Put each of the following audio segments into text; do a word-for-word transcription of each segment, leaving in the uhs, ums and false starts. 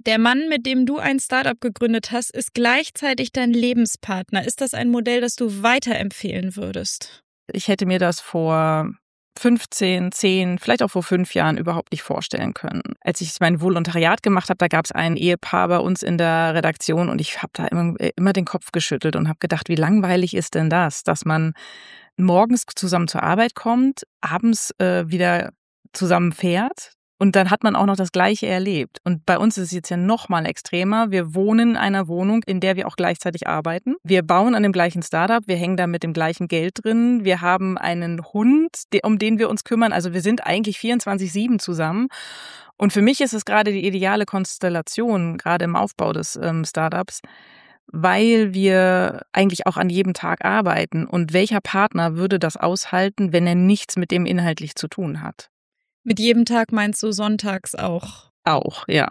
Der Mann, mit dem du ein Startup gegründet hast, ist gleichzeitig dein Lebenspartner. Ist das ein Modell, das du weiterempfehlen würdest? Ich hätte mir das vor fünfzehn, zehn, vielleicht auch vor fünf Jahren überhaupt nicht vorstellen können. Als ich mein Volontariat gemacht habe, da gab es ein Ehepaar bei uns in der Redaktion und ich habe da immer, immer den Kopf geschüttelt und habe gedacht, wie langweilig ist denn das, dass man morgens zusammen zur Arbeit kommt, abends äh, wieder zusammen fährt. Und dann hat man auch noch das Gleiche erlebt. Und bei uns ist es jetzt ja noch mal extremer. Wir wohnen in einer Wohnung, in der wir auch gleichzeitig arbeiten. Wir bauen an dem gleichen Startup. Wir hängen da mit dem gleichen Geld drin. Wir haben einen Hund, um den wir uns kümmern. Also wir sind eigentlich vierundzwanzig sieben zusammen. Und für mich ist es gerade die ideale Konstellation, gerade im Aufbau des ähm, Startups, weil wir eigentlich auch an jedem Tag arbeiten. Und welcher Partner würde das aushalten, wenn er nichts mit dem inhaltlich zu tun hat? Mit jedem Tag meinst du sonntags auch? Auch, ja.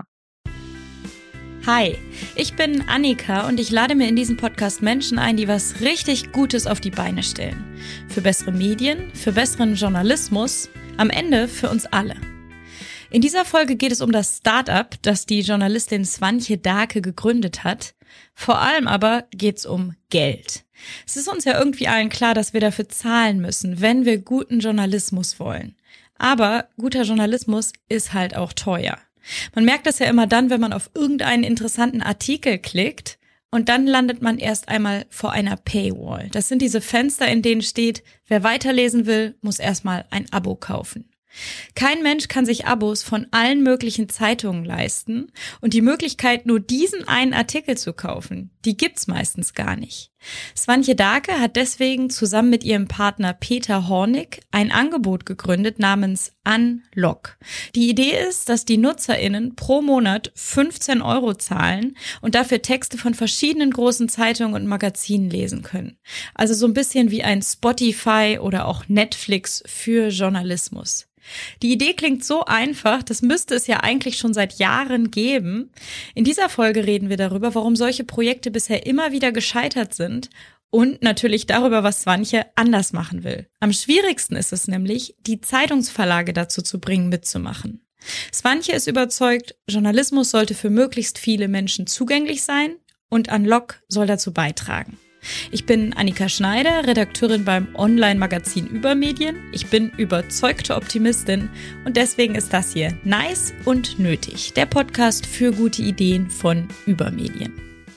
Hi, ich bin Annika und ich lade mir in diesem Podcast Menschen ein, die was richtig Gutes auf die Beine stellen. Für bessere Medien, für besseren Journalismus, am Ende für uns alle. In dieser Folge geht es um das Startup, das die Journalistin Swantje Dake gegründet hat. Vor allem aber geht es um Geld. Es ist uns ja irgendwie allen klar, dass wir dafür zahlen müssen, wenn wir guten Journalismus wollen. Aber guter Journalismus ist halt auch teuer. Man merkt das ja immer dann, wenn man auf irgendeinen interessanten Artikel klickt und dann landet man erst einmal vor einer Paywall. Das sind diese Fenster, in denen steht, wer weiterlesen will, muss erstmal ein Abo kaufen. Kein Mensch kann sich Abos von allen möglichen Zeitungen leisten und die Möglichkeit, nur diesen einen Artikel zu kaufen, die gibt's meistens gar nicht. Swantje Dake hat deswegen zusammen mit ihrem Partner Peter Hornig ein Angebot gegründet namens Unlock. Die Idee ist, dass die NutzerInnen pro Monat fünfzehn Euro zahlen und dafür Texte von verschiedenen großen Zeitungen und Magazinen lesen können. Also so ein bisschen wie ein Spotify oder auch Netflix für Journalismus. Die Idee klingt so einfach, das müsste es ja eigentlich schon seit Jahren geben. In dieser Folge reden wir darüber, warum solche Projekte bisher immer wieder gescheitert sind und natürlich darüber, was Swantje anders machen will. Am schwierigsten ist es nämlich, die Zeitungsverlage dazu zu bringen, mitzumachen. Swantje ist überzeugt, Journalismus sollte für möglichst viele Menschen zugänglich sein und Unlock soll dazu beitragen. Ich bin Annika Schneider, Redakteurin beim Online-Magazin Übermedien. Ich bin überzeugte Optimistin und deswegen ist das hier Nice und Nötig, der Podcast für gute Ideen von Übermedien.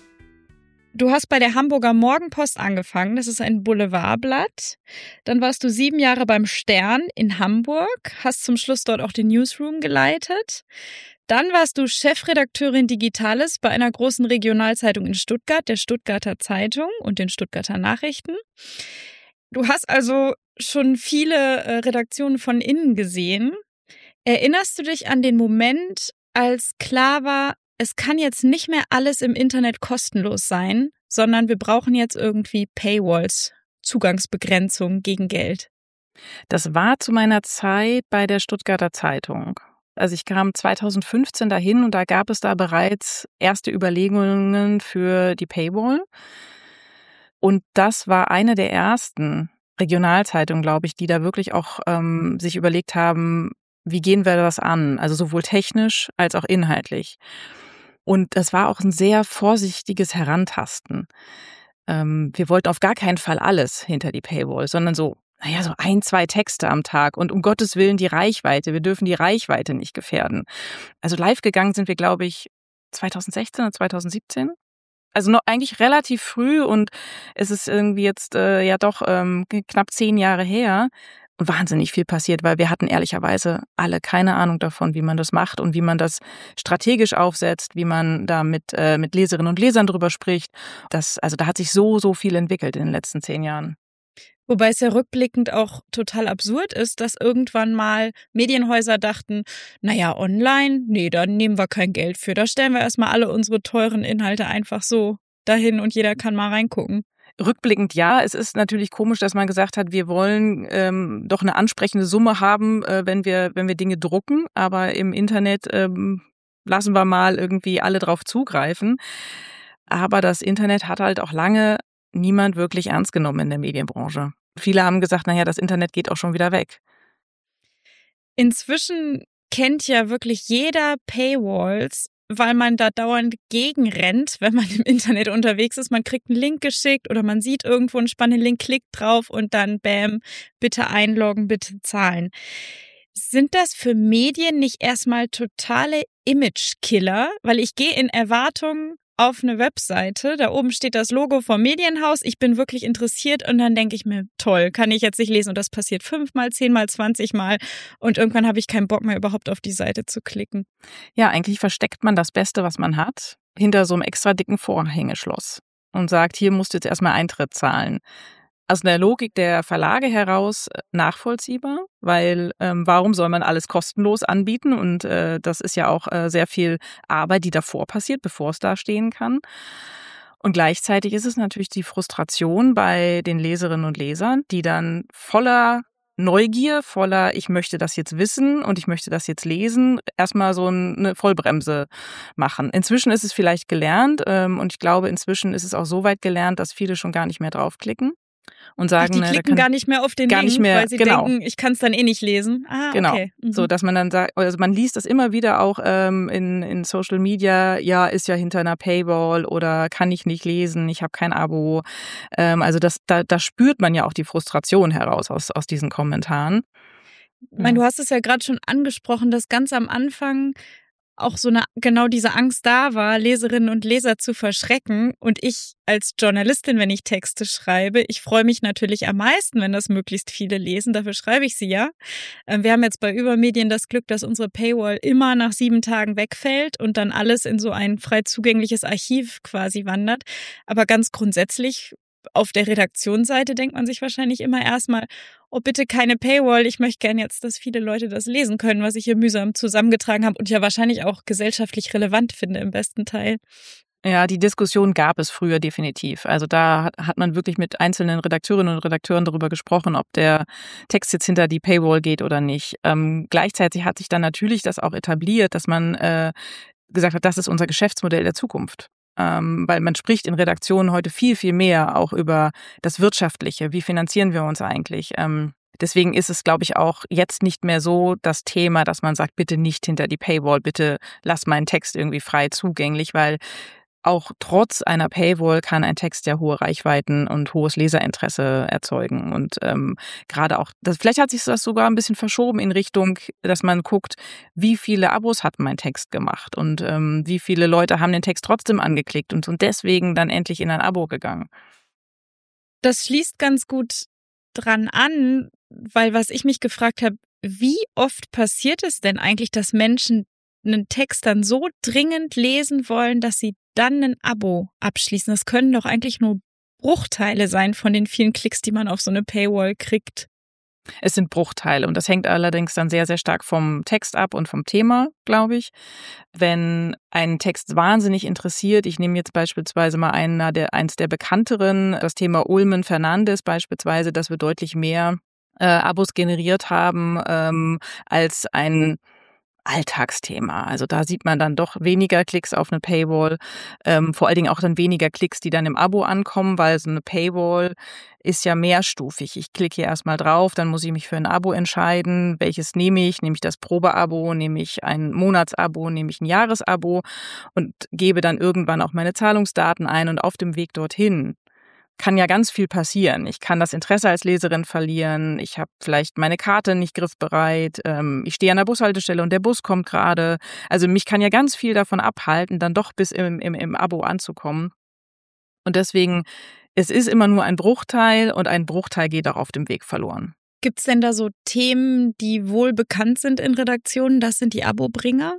Du hast bei der Hamburger Morgenpost angefangen, das ist ein Boulevardblatt. Dann warst du sieben Jahre beim Stern in Hamburg, hast zum Schluss dort auch den Newsroom geleitet. Dann warst du Chefredakteurin Digitales bei einer großen Regionalzeitung in Stuttgart, der Stuttgarter Zeitung und den Stuttgarter Nachrichten. Du hast also schon viele Redaktionen von innen gesehen. Erinnerst du dich an den Moment, als klar war, es kann jetzt nicht mehr alles im Internet kostenlos sein, sondern wir brauchen jetzt irgendwie Paywalls, Zugangsbegrenzung gegen Geld? Das war zu meiner Zeit bei der Stuttgarter Zeitung. Also ich kam zweitausendfünfzehn dahin und da gab es da bereits erste Überlegungen für die Paywall. Und das war eine der ersten Regionalzeitungen, glaube ich, die da wirklich auch ähm, sich überlegt haben, wie gehen wir das an? Also sowohl technisch als auch inhaltlich. Und das war auch ein sehr vorsichtiges Herantasten. Ähm, wir wollten auf gar keinen Fall alles hinter die Paywall, sondern so naja, so ein, zwei Texte am Tag und um Gottes Willen die Reichweite. Wir dürfen die Reichweite nicht gefährden. Also live gegangen sind wir, glaube ich, zweitausendsechzehn oder zweitausendsiebzehn. Also noch eigentlich relativ früh und es ist irgendwie jetzt äh, ja doch ähm, knapp zehn Jahre her und wahnsinnig viel passiert, weil wir hatten ehrlicherweise alle keine Ahnung davon, wie man das macht und wie man das strategisch aufsetzt, wie man da mit, äh, mit Leserinnen und Lesern drüber spricht. Das, also da hat sich so, so viel entwickelt in den letzten zehn Jahren. Wobei es ja rückblickend auch total absurd ist, dass irgendwann mal Medienhäuser dachten, naja, online, nee, da nehmen wir kein Geld für. Da stellen wir erstmal alle unsere teuren Inhalte einfach so dahin und jeder kann mal reingucken. Rückblickend ja, es ist natürlich komisch, dass man gesagt hat, wir wollen ähm, doch eine ansprechende Summe haben, äh, wenn wir wenn wir Dinge drucken, aber im Internet ähm, lassen wir mal irgendwie alle drauf zugreifen. Aber das Internet hat halt auch lange niemand wirklich ernst genommen in der Medienbranche. Viele haben gesagt, naja, das Internet geht auch schon wieder weg. Inzwischen kennt ja wirklich jeder Paywalls weil man da dauernd gegenrennt, wenn man im Internet unterwegs ist. Man kriegt einen Link geschickt oder man sieht irgendwo einen spannenden Link, klickt drauf und dann bam, bitte einloggen, bitte zahlen. Sind das für Medien nicht erstmal totale Image-Killer? Weil ich gehe in Erwartung auf eine Webseite, da oben steht das Logo vom Medienhaus, ich bin wirklich interessiert und dann denke ich mir, toll, kann ich jetzt nicht lesen und das passiert fünfmal, zehnmal, zwanzigmal und irgendwann habe ich keinen Bock mehr überhaupt auf die Seite zu klicken. Ja, eigentlich versteckt man das Beste, was man hat, hinter so einem extra dicken Vorhängeschloss und sagt, hier musst du jetzt erstmal Eintritt zahlen. Aus der Logik der Verlage heraus nachvollziehbar, weil ähm, warum soll man alles kostenlos anbieten? Und äh, das ist ja auch äh, sehr viel Arbeit, die davor passiert, bevor es da stehen kann. Und gleichzeitig ist es natürlich die Frustration bei den Leserinnen und Lesern, die dann voller Neugier, voller ich möchte das jetzt wissen und ich möchte das jetzt lesen, erstmal so eine Vollbremse machen. Inzwischen ist es vielleicht gelernt ähm, und ich glaube, inzwischen ist es auch so weit gelernt, dass viele schon gar nicht mehr draufklicken. Und sagen, Ach, die klicken kann, gar nicht mehr auf den gar Link, nicht mehr, weil sie genau. denken, ich kann es dann eh nicht lesen. Ah, genau. Okay. Mhm. So, dass man dann sagt, also man liest das immer wieder auch ähm, in, in Social Media, ja, ist ja hinter einer Paywall oder kann ich nicht lesen, ich habe kein Abo. Ähm, also das, da, da spürt man ja auch die Frustration heraus aus, aus diesen Kommentaren. Ich meine, du hast es ja gerade schon angesprochen, dass ganz am Anfang auch so eine genau diese Angst da war, Leserinnen und Leser zu verschrecken. Und ich als Journalistin, wenn ich Texte schreibe, ich freue mich natürlich am meisten, wenn das möglichst viele lesen. Dafür schreibe ich sie ja. Wir haben jetzt bei Übermedien das Glück, dass unsere Paywall immer nach sieben Tagen wegfällt und dann alles in so ein frei zugängliches Archiv quasi wandert. Aber ganz grundsätzlich auf der Redaktionsseite denkt man sich wahrscheinlich immer erstmal, oh bitte keine Paywall, ich möchte gerne jetzt, dass viele Leute das lesen können, was ich hier mühsam zusammengetragen habe und ja wahrscheinlich auch gesellschaftlich relevant finde im besten Teil. Ja, die Diskussion gab es früher definitiv. Also da hat, hat man wirklich mit einzelnen Redakteurinnen und Redakteuren darüber gesprochen, ob der Text jetzt hinter die Paywall geht oder nicht. Ähm, gleichzeitig hat sich dann natürlich das auch etabliert, dass man äh, gesagt hat, das ist unser Geschäftsmodell der Zukunft. Ähm, weil man spricht in Redaktionen heute viel, viel mehr auch über das Wirtschaftliche. Wie finanzieren wir uns eigentlich? Ähm, deswegen ist es, glaube ich, auch jetzt nicht mehr so das Thema, dass man sagt, bitte nicht hinter die Paywall, bitte lass meinen Text irgendwie frei zugänglich, weil auch trotz einer Paywall kann ein Text ja hohe Reichweiten und hohes Leserinteresse erzeugen. Und ähm, gerade auch, das, vielleicht hat sich das sogar ein bisschen verschoben in Richtung, dass man guckt, wie viele Abos hat mein Text gemacht und ähm, wie viele Leute haben den Text trotzdem angeklickt und sind deswegen dann endlich in ein Abo gegangen. Das schließt ganz gut dran an, weil was ich mich gefragt habe, wie oft passiert es denn eigentlich, dass Menschen einen Text dann so dringend lesen wollen, dass sie dann ein Abo abschließen? Das können doch eigentlich nur Bruchteile sein von den vielen Klicks, die man auf so eine Paywall kriegt. Es sind Bruchteile und das hängt allerdings dann sehr, sehr stark vom Text ab und vom Thema, glaube ich. Wenn ein Text wahnsinnig interessiert, ich nehme jetzt beispielsweise mal einen, der, eins der bekannteren, das Thema Ulmen Fernandes beispielsweise, dass wir deutlich mehr äh, Abos generiert haben ähm, als ein Alltagsthema. Also da sieht man dann doch weniger Klicks auf eine Paywall, ähm, vor allen Dingen auch dann weniger Klicks, die dann im Abo ankommen, weil so eine Paywall ist ja mehrstufig. Ich klicke hier erstmal drauf, dann muss ich mich für ein Abo entscheiden. Welches nehme ich? Nehme ich das Probeabo? Nehme ich ein Monatsabo? Nehme ich ein Jahresabo? Und gebe dann irgendwann auch meine Zahlungsdaten ein und auf dem Weg dorthin kann ja ganz viel passieren. Ich kann das Interesse als Leserin verlieren. Ich habe vielleicht meine Karte nicht griffbereit. Ähm, ich stehe an der Bushaltestelle und der Bus kommt gerade. Also mich kann ja ganz viel davon abhalten, dann doch bis im, im, im Abo anzukommen. Und deswegen, es ist immer nur ein Bruchteil und ein Bruchteil geht auch auf dem Weg verloren. Gibt es denn da so Themen, die wohl bekannt sind in Redaktionen? Das sind die Abobringer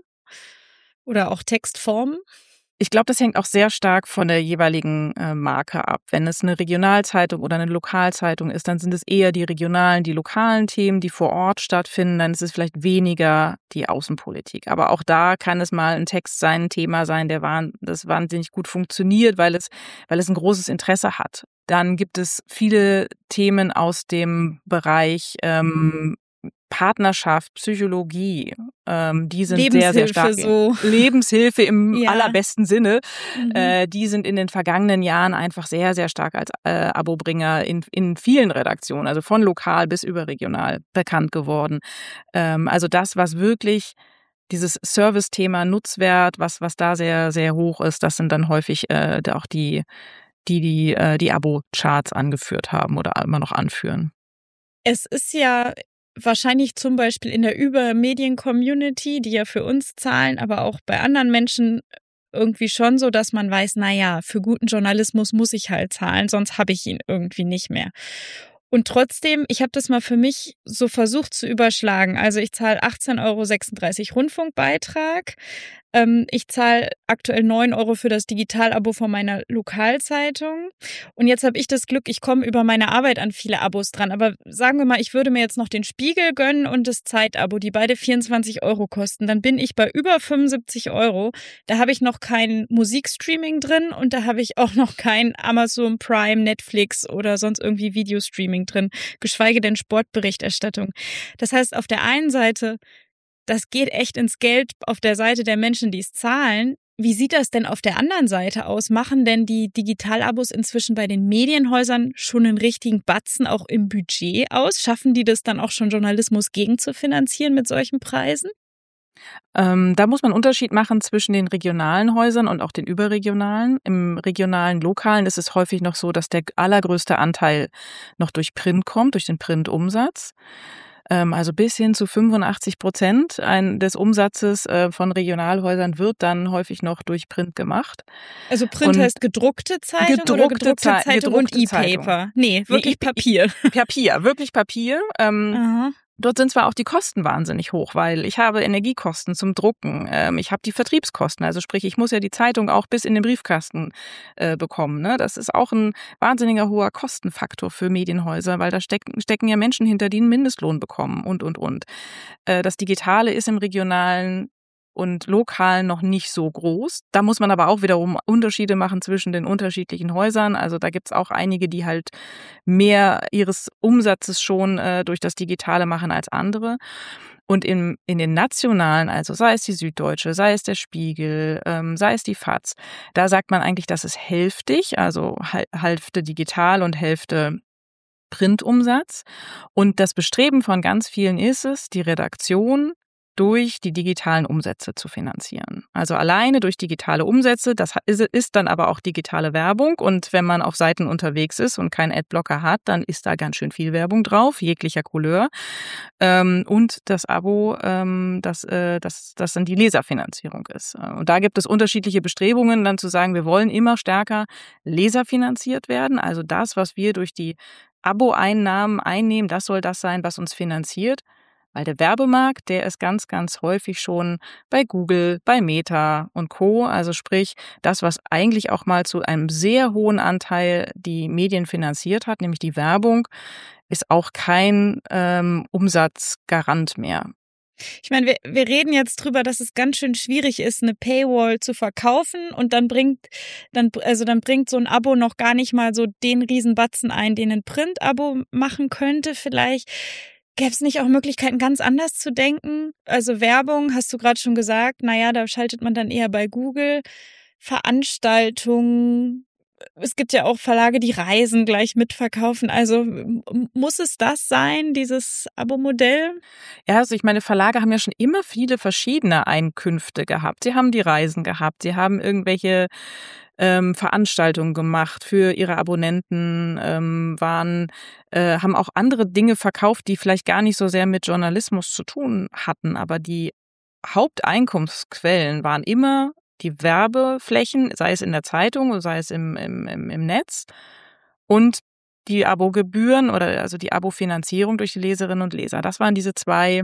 oder auch Textformen? Ich glaube, das hängt auch sehr stark von der jeweiligen äh, Marke ab. Wenn es eine Regionalzeitung oder eine Lokalzeitung ist, dann sind es eher die regionalen, die lokalen Themen, die vor Ort stattfinden. Dann ist es vielleicht weniger die Außenpolitik. Aber auch da kann es mal ein Text sein, ein Thema sein, der wahn, das wahnsinnig gut funktioniert, weil es, weil es ein großes Interesse hat. Dann gibt es viele Themen aus dem Bereich ähm, Partnerschaft, Psychologie, ähm, die sind sehr, sehr stark. So. Lebenshilfe im ja. allerbesten Sinne. Mhm. Äh, die sind in den vergangenen Jahren einfach sehr, sehr stark als äh, Abobringer in, in vielen Redaktionen, also von lokal bis überregional bekannt geworden. Ähm, also das, was wirklich dieses Service-Thema Nutzwert, was, was da sehr, sehr hoch ist, das sind dann häufig äh, auch die, die die, äh, die Abo-Charts angeführt haben oder immer noch anführen. Es ist ja wahrscheinlich zum Beispiel in der Übermedien-Community, die ja für uns zahlen, aber auch bei anderen Menschen irgendwie schon so, dass man weiß, naja, für guten Journalismus muss ich halt zahlen, sonst habe ich ihn irgendwie nicht mehr. Und trotzdem, ich habe das mal für mich so versucht zu überschlagen. Also ich zahle achtzehn Euro sechsunddreißig Rundfunkbeitrag. Ähm, ich zahle aktuell neun Euro für das Digitalabo von meiner Lokalzeitung. Und jetzt habe ich das Glück, ich komme über meine Arbeit an viele Abos dran. Aber sagen wir mal, ich würde mir jetzt noch den Spiegel gönnen und das Zeitabo, die beide vierundzwanzig Euro kosten. Dann bin ich bei über fünfundsiebzig Euro. Da habe ich noch kein Musikstreaming drin und da habe ich auch noch kein Amazon Prime, Netflix oder sonst irgendwie Videostreaming drin, geschweige denn Sportberichterstattung. Das heißt, auf der einen Seite, das geht echt ins Geld auf der Seite der Menschen, die es zahlen. Wie sieht das denn auf der anderen Seite aus? Machen denn die Digitalabos inzwischen bei den Medienhäusern schon einen richtigen Batzen auch im Budget aus? Schaffen die das dann auch schon, Journalismus gegenzufinanzieren mit solchen Preisen? Ähm, da muss man einen Unterschied machen zwischen den regionalen Häusern und auch den überregionalen. Im regionalen, lokalen ist es häufig noch so, dass der allergrößte Anteil noch durch Print kommt, durch den Printumsatz. Ähm, also bis hin zu fünfundachtzig Prozent ein, des Umsatzes äh, von Regionalhäusern wird dann häufig noch durch Print gemacht. Also Print und heißt gedruckte Zeitung gedruckte oder gedruckte Zei- Zeitung gedruckte und E-Paper? Zeitung. Nee, wirklich Nee, Papier. Papier, wirklich Papier. Ähm, Aha. Dort sind zwar auch die Kosten wahnsinnig hoch, weil ich habe Energiekosten zum Drucken, ähm, ich habe die Vertriebskosten, also sprich, ich muss ja die Zeitung auch bis in den Briefkasten äh, bekommen. Ne? Das ist auch ein wahnsinniger hoher Kostenfaktor für Medienhäuser, weil da stecken, stecken ja Menschen hinter, die einen Mindestlohn bekommen und, und, und. Äh, das Digitale ist im regionalen und lokal noch nicht so groß. Da muss man aber auch wiederum Unterschiede machen zwischen den unterschiedlichen Häusern. Also da gibt's auch einige, die halt mehr ihres Umsatzes schon äh, durch das Digitale machen als andere. Und in, in den nationalen, also sei es die Süddeutsche, sei es der Spiegel, ähm, sei es die F A Z, da sagt man eigentlich, das ist hälftig, also Hälfte digital und Hälfte Printumsatz. Und das Bestreben von ganz vielen ist es, die Redaktion durch die digitalen Umsätze zu finanzieren. Also alleine durch digitale Umsätze, das ist dann aber auch digitale Werbung. Und wenn man auf Seiten unterwegs ist und keinen Adblocker hat, dann ist da ganz schön viel Werbung drauf, jeglicher Couleur. Und das Abo, das, das, das dann die Leserfinanzierung ist. Und da gibt es unterschiedliche Bestrebungen, dann zu sagen, wir wollen immer stärker leserfinanziert werden. Also das, was wir durch die Abo-Einnahmen einnehmen, das soll das sein, was uns finanziert. Weil der Werbemarkt, der ist ganz, ganz häufig schon bei Google, bei Meta und Co. Also sprich, das, was eigentlich auch mal zu einem sehr hohen Anteil die Medien finanziert hat, nämlich die Werbung, ist auch kein ähm, Umsatzgarant mehr. Ich meine, wir, wir reden jetzt drüber, dass es ganz schön schwierig ist, eine Paywall zu verkaufen und dann bringt, dann, also dann bringt so ein Abo noch gar nicht mal so den Riesenbatzen ein, den ein Print-Abo machen könnte vielleicht. Gäbe es nicht auch Möglichkeiten, ganz anders zu denken? Also Werbung, hast du gerade schon gesagt, naja, da schaltet man dann eher bei Google. Veranstaltungen, es gibt ja auch Verlage, die Reisen gleich mitverkaufen. Also muss es das sein, dieses Abo-Modell? Ja, also ich meine, Verlage haben ja schon immer viele verschiedene Einkünfte gehabt. Sie haben die Reisen gehabt, sie haben irgendwelche ähm, Veranstaltungen gemacht für ihre Abonnenten, ähm, waren, äh, haben auch andere Dinge verkauft, die vielleicht gar nicht so sehr mit Journalismus zu tun hatten. Aber die Haupteinkunftsquellen waren immer die Werbeflächen, sei es in der Zeitung, sei es im, im, im, im Netz und die Abogebühren oder also die Abofinanzierung durch die Leserinnen und Leser. Das waren diese zwei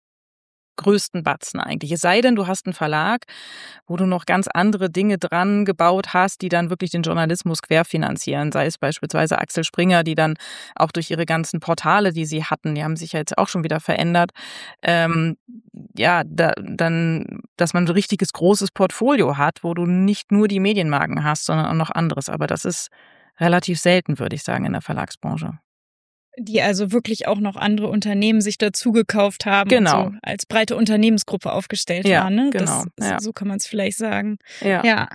größten Batzen eigentlich. Es sei denn, du hast einen Verlag, wo du noch ganz andere Dinge dran gebaut hast, die dann wirklich den Journalismus querfinanzieren. Sei es beispielsweise Axel Springer, die dann auch durch ihre ganzen Portale, die sie hatten, die haben sich ja jetzt auch schon wieder verändert, ähm, ja, da, dann, dass man ein richtiges großes Portfolio hat, wo du nicht nur die Medienmarken hast, sondern auch noch anderes. Aber das ist relativ selten, würde ich sagen, in der Verlagsbranche. Die also wirklich auch noch andere Unternehmen sich dazu gekauft haben genau. und so als breite Unternehmensgruppe aufgestellt ja, waren. Ne? Genau. Das, ja. So kann man es vielleicht sagen. Ja. ja.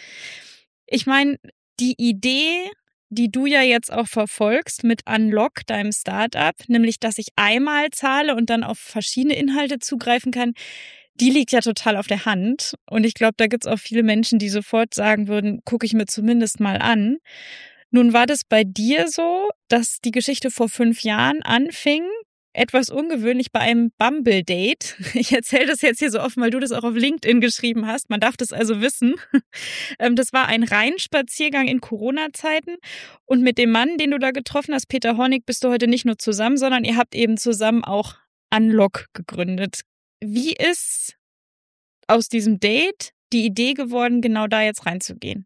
Ich meine, die Idee, die du ja jetzt auch verfolgst mit Unlock, deinem Startup, nämlich, dass ich einmal zahle und dann auf verschiedene Inhalte zugreifen kann, Die liegt ja total auf der Hand. Und ich glaube, da gibt es auch viele Menschen, die sofort sagen würden, gucke ich mir zumindest mal an. Nun war das bei dir so, dass die Geschichte vor fünf Jahren anfing, etwas ungewöhnlich bei einem Bumble-Date. Ich erzähle das jetzt hier so offen, weil du das auch auf LinkedIn geschrieben hast. Man darf das also wissen. Das war ein Rheinspaziergang in Corona-Zeiten. Und mit dem Mann, den du da getroffen hast, Peter Hornig, bist du heute nicht nur zusammen, sondern ihr habt eben zusammen auch Unlock gegründet. Wie ist aus diesem Date die Idee geworden, genau da jetzt reinzugehen?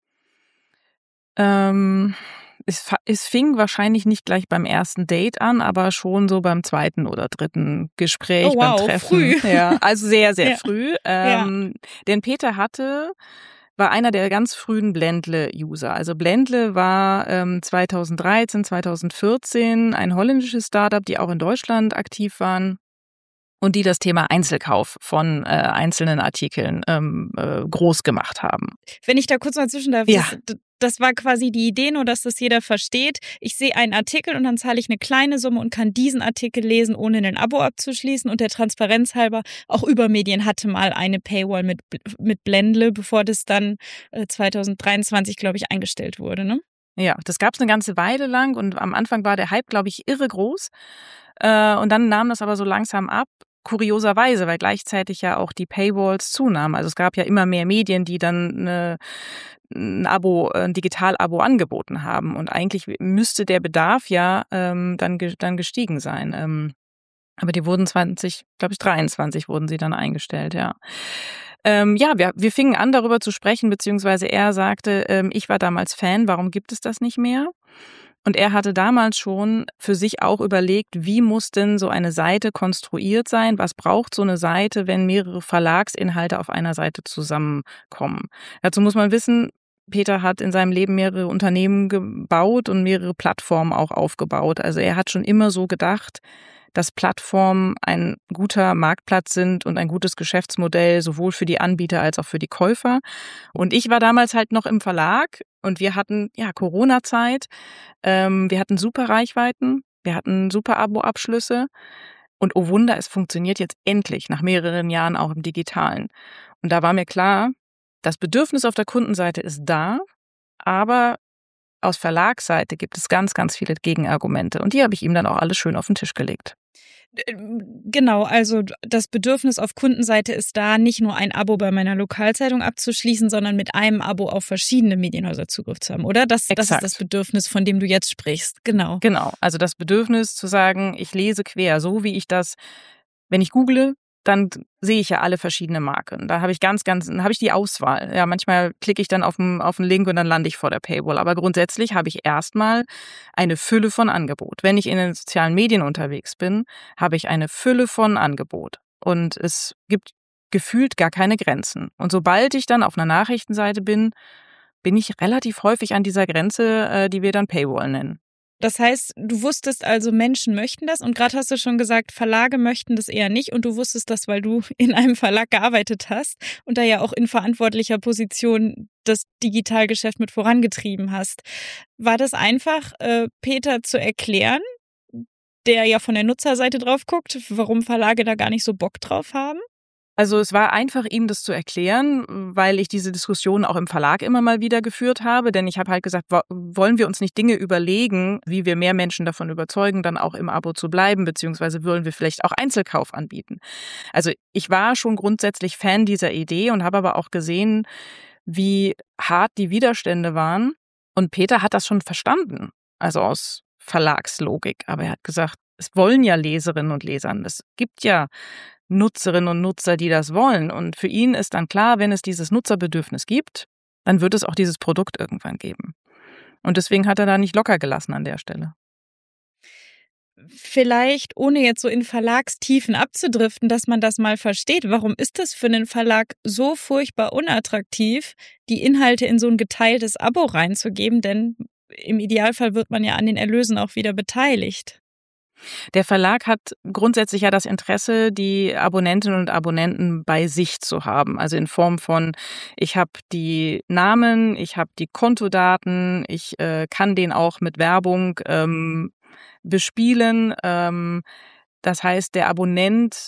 Ähm, es, es fing wahrscheinlich nicht gleich beim ersten Date an, aber schon so beim zweiten oder dritten Gespräch, oh, wow, beim Treffen. Früh. Ja, also sehr, sehr ja. früh. Ähm, ja. Denn Peter hatte, war einer der ganz frühen Blendle-User. Also Blendle war ähm, zweitausenddreizehn, zweitausendvierzehn ein holländisches Startup, die auch in Deutschland aktiv waren. Und die das Thema Einzelkauf von äh, einzelnen Artikeln ähm, äh, groß gemacht haben. Wenn ich da kurz mal zwischen darf, ja. das, das war quasi die Idee, nur dass das jeder versteht. Ich sehe einen Artikel und dann zahle ich eine kleine Summe und kann diesen Artikel lesen, ohne ein Abo abzuschließen. Und der Transparenz halber, auch Übermedien hatte mal eine Paywall mit, mit Blendle, bevor das dann äh, zweitausenddreiundzwanzig, glaube ich, eingestellt wurde, ne? Ja, das gab es eine ganze Weile lang und am Anfang war der Hype, glaube ich, irre groß. Äh, und dann nahm das aber so langsam ab. Kurioserweise, weil gleichzeitig ja auch die Paywalls zunahmen. Also es gab ja immer mehr Medien, die dann eine, ein Abo, ein Digital-Abo angeboten haben. Und eigentlich müsste der Bedarf ja ähm, dann, dann gestiegen sein. Ähm, aber die wurden zwanzig, glaube ich, dreiundzwanzig wurden sie dann eingestellt, ja. Ähm, ja, wir, wir fingen an, darüber zu sprechen, beziehungsweise er sagte, ähm, ich war damals Fan, warum gibt es das nicht mehr? Und er hatte damals schon für sich auch überlegt, wie muss denn so eine Seite konstruiert sein? Was braucht so eine Seite, wenn mehrere Verlagsinhalte auf einer Seite zusammenkommen? Dazu muss man wissen, Peter hat in seinem Leben mehrere Unternehmen gebaut und mehrere Plattformen auch aufgebaut. Also er hat schon immer so gedacht, dass Plattformen ein guter Marktplatz sind und ein gutes Geschäftsmodell, sowohl für die Anbieter als auch für die Käufer. Und ich war damals halt noch im Verlag und wir hatten ja Corona-Zeit, ähm, wir hatten super Reichweiten, wir hatten super Abo-Abschlüsse und oh Wunder, es funktioniert jetzt endlich nach mehreren Jahren auch im Digitalen. Und da war mir klar, das Bedürfnis auf der Kundenseite ist da, aber aus Verlagsseite gibt es ganz, ganz viele Gegenargumente und die habe ich ihm dann auch alles schön auf den Tisch gelegt. Genau, also das Bedürfnis auf Kundenseite ist da, nicht nur ein Abo bei meiner Lokalzeitung abzuschließen, sondern mit einem Abo auf verschiedene Medienhäuser Zugriff zu haben, oder? Das, das ist das Bedürfnis, von dem du jetzt sprichst, genau. Genau, also das Bedürfnis zu sagen, ich lese quer, so wie ich das, wenn ich google, dann sehe ich ja alle verschiedene Marken. Da habe ich ganz, ganz, dann habe ich die Auswahl. Ja, manchmal klicke ich dann auf einen, auf einen Link und dann lande ich vor der Paywall. Aber grundsätzlich habe ich erstmal eine Fülle von Angebot. Wenn ich in den sozialen Medien unterwegs bin, habe ich eine Fülle von Angebot. Und es gibt gefühlt gar keine Grenzen. Und sobald ich dann auf einer Nachrichtenseite bin, bin ich relativ häufig an dieser Grenze, die wir dann Paywall nennen. Das heißt, du wusstest also, Menschen möchten das und gerade hast du schon gesagt, Verlage möchten das eher nicht und du wusstest das, weil du in einem Verlag gearbeitet hast und da ja auch in verantwortlicher Position das Digitalgeschäft mit vorangetrieben hast. War das einfach, äh, Peter zu erklären, der ja von der Nutzerseite drauf guckt, warum Verlage da gar nicht so Bock drauf haben? Also es war einfach, ihm das zu erklären, weil ich diese Diskussion auch im Verlag immer mal wieder geführt habe. Denn ich habe halt gesagt, wollen wir uns nicht Dinge überlegen, wie wir mehr Menschen davon überzeugen, dann auch im Abo zu bleiben, beziehungsweise wollen wir vielleicht auch Einzelkauf anbieten. Also ich war schon grundsätzlich Fan dieser Idee und habe aber auch gesehen, wie hart die Widerstände waren. Und Peter hat das schon verstanden, also aus Verlagslogik. Aber er hat gesagt, es wollen ja Leserinnen und Leser. Es gibt ja Nutzerinnen und Nutzer, die das wollen. Und für ihn ist dann klar, wenn es dieses Nutzerbedürfnis gibt, dann wird es auch dieses Produkt irgendwann geben. Und deswegen hat er da nicht locker gelassen an der Stelle. Vielleicht, ohne jetzt so in Verlagstiefen abzudriften, dass man das mal versteht. Warum ist das für einen Verlag so furchtbar unattraktiv, die Inhalte in so ein geteiltes Abo reinzugeben? Denn im Idealfall wird man ja an den Erlösen auch wieder beteiligt. Der Verlag hat grundsätzlich ja das Interesse, die Abonnentinnen und Abonnenten bei sich zu haben. Also in Form von, ich habe die Namen, ich habe die Kontodaten, ich äh, kann den auch mit Werbung ähm, bespielen. Ähm, das heißt, der Abonnent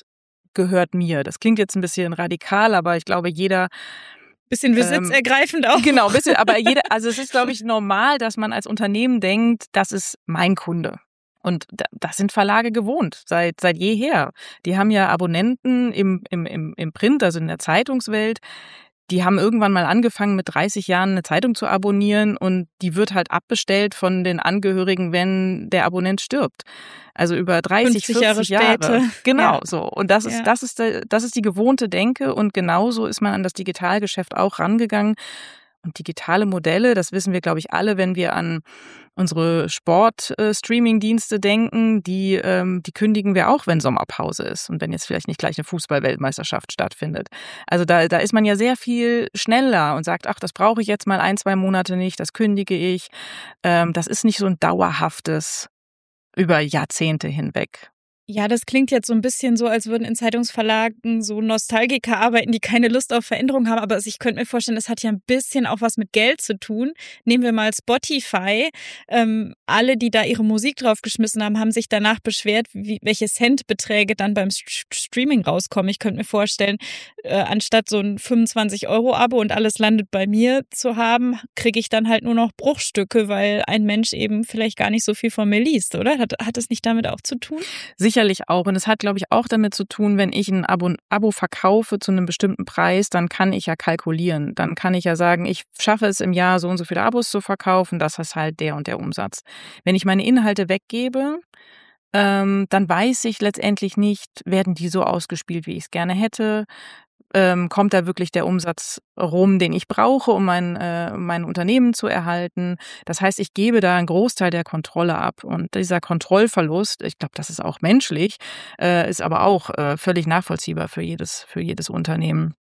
gehört mir. Das klingt jetzt ein bisschen radikal, aber ich glaube, jeder Bisschen besitzergreifend ähm, auch. Genau, ein bisschen, aber jeder, also es ist, glaube ich, normal, dass man als Unternehmen denkt, das ist mein Kunde. Und das sind Verlage gewohnt, seit seit jeher. Die haben ja Abonnenten im, im, im, im Print, also in der Zeitungswelt. Die haben irgendwann mal angefangen, mit dreißig Jahren eine Zeitung zu abonnieren und die wird halt abbestellt von den Angehörigen, wenn der Abonnent stirbt. Also über dreißig, vierzig Jahre später. Jahre. Genau, ja. so. Und das ist, ja. das ist, der, das ist die gewohnte Denke und genauso ist man an das Digitalgeschäft auch rangegangen. Und digitale Modelle, das wissen wir, glaube ich, alle, wenn wir an unsere Sport-Streaming-Dienste denken, die, ähm, die kündigen wir auch, wenn Sommerpause ist und wenn jetzt vielleicht nicht gleich eine Fußball-Weltmeisterschaft stattfindet. Also da, da ist man ja sehr viel schneller und sagt, ach, das brauche ich jetzt mal ein, zwei Monate nicht, das kündige ich. Ähm, das ist nicht so ein dauerhaftes über Jahrzehnte hinweg. Ja, das klingt jetzt so ein bisschen so, als würden in Zeitungsverlagen so Nostalgiker arbeiten, die keine Lust auf Veränderung haben. Aber ich könnte mir vorstellen, das hat ja ein bisschen auch was mit Geld zu tun. Nehmen wir mal Spotify. Ähm, alle, die da ihre Musik draufgeschmissen haben, haben sich danach beschwert, wie, welche Centbeträge dann beim St- Streaming rauskommen. Ich könnte mir vorstellen, äh, anstatt so ein fünfundzwanzig-Euro-Abo und alles landet bei mir zu haben, kriege ich dann halt nur noch Bruchstücke, weil ein Mensch eben vielleicht gar nicht so viel von mir liest, oder? Hat, hat das nicht damit auch zu tun? Sicher Sicherlich auch. Und es hat, glaube ich, auch damit zu tun, wenn ich ein Abo, Abo verkaufe zu einem bestimmten Preis, dann kann ich ja kalkulieren. Dann kann ich ja sagen, ich schaffe es im Jahr so und so viele Abos zu verkaufen, das ist halt der und der Umsatz. Wenn ich meine Inhalte weggebe, ähm, dann weiß ich letztendlich nicht, werden die so ausgespielt, wie ich es gerne hätte. Ähm, kommt da wirklich der Umsatz rum, den ich brauche, um mein, äh, mein Unternehmen zu erhalten. Das heißt, ich gebe da einen Großteil der Kontrolle ab. Und dieser Kontrollverlust, ich glaube, das ist auch menschlich, äh, ist aber auch äh, völlig nachvollziehbar für jedes, für jedes Unternehmen.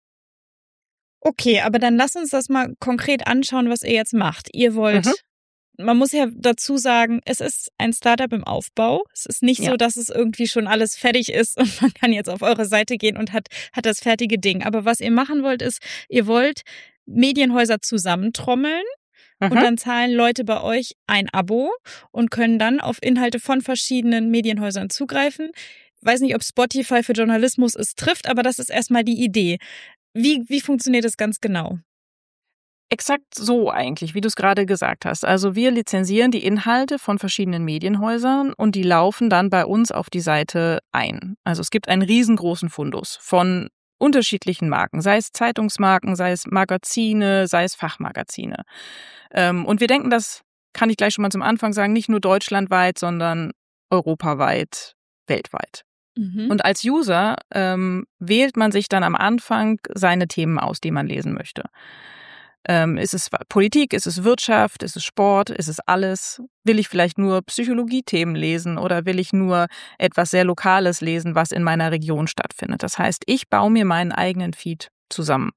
Okay, aber dann lass uns das mal konkret anschauen, was ihr jetzt macht. Ihr wollt... Mhm. Man muss ja dazu sagen, es ist ein Startup im Aufbau. Es ist nicht ja. so, dass es irgendwie schon alles fertig ist und man kann jetzt auf eure Seite gehen und hat, hat das fertige Ding. Aber was ihr machen wollt, ist, ihr wollt Medienhäuser zusammentrommeln mhm. und dann zahlen Leute bei euch ein Abo und können dann auf Inhalte von verschiedenen Medienhäusern zugreifen. Ich weiß nicht, ob Spotify für Journalismus es trifft, aber das ist erstmal die Idee. Wie, wie funktioniert das ganz genau? Exakt so eigentlich, wie du es gerade gesagt hast. Also wir lizenzieren die Inhalte von verschiedenen Medienhäusern und die laufen dann bei uns auf die Seite ein. Also es gibt einen riesengroßen Fundus von unterschiedlichen Marken, sei es Zeitungsmarken, sei es Magazine, sei es Fachmagazine. Und wir denken, das kann ich gleich schon mal zum Anfang sagen, nicht nur deutschlandweit, sondern europaweit, weltweit. Mhm. Und als User ähm, wählt man sich dann am Anfang seine Themen aus, die man lesen möchte. Ähm, ist es Politik, ist es Wirtschaft, ist es Sport, ist es alles? Will ich vielleicht nur Psychologie-Themen lesen oder will ich nur etwas sehr Lokales lesen, was in meiner Region stattfindet? Das heißt, ich baue mir meinen eigenen Feed zusammen.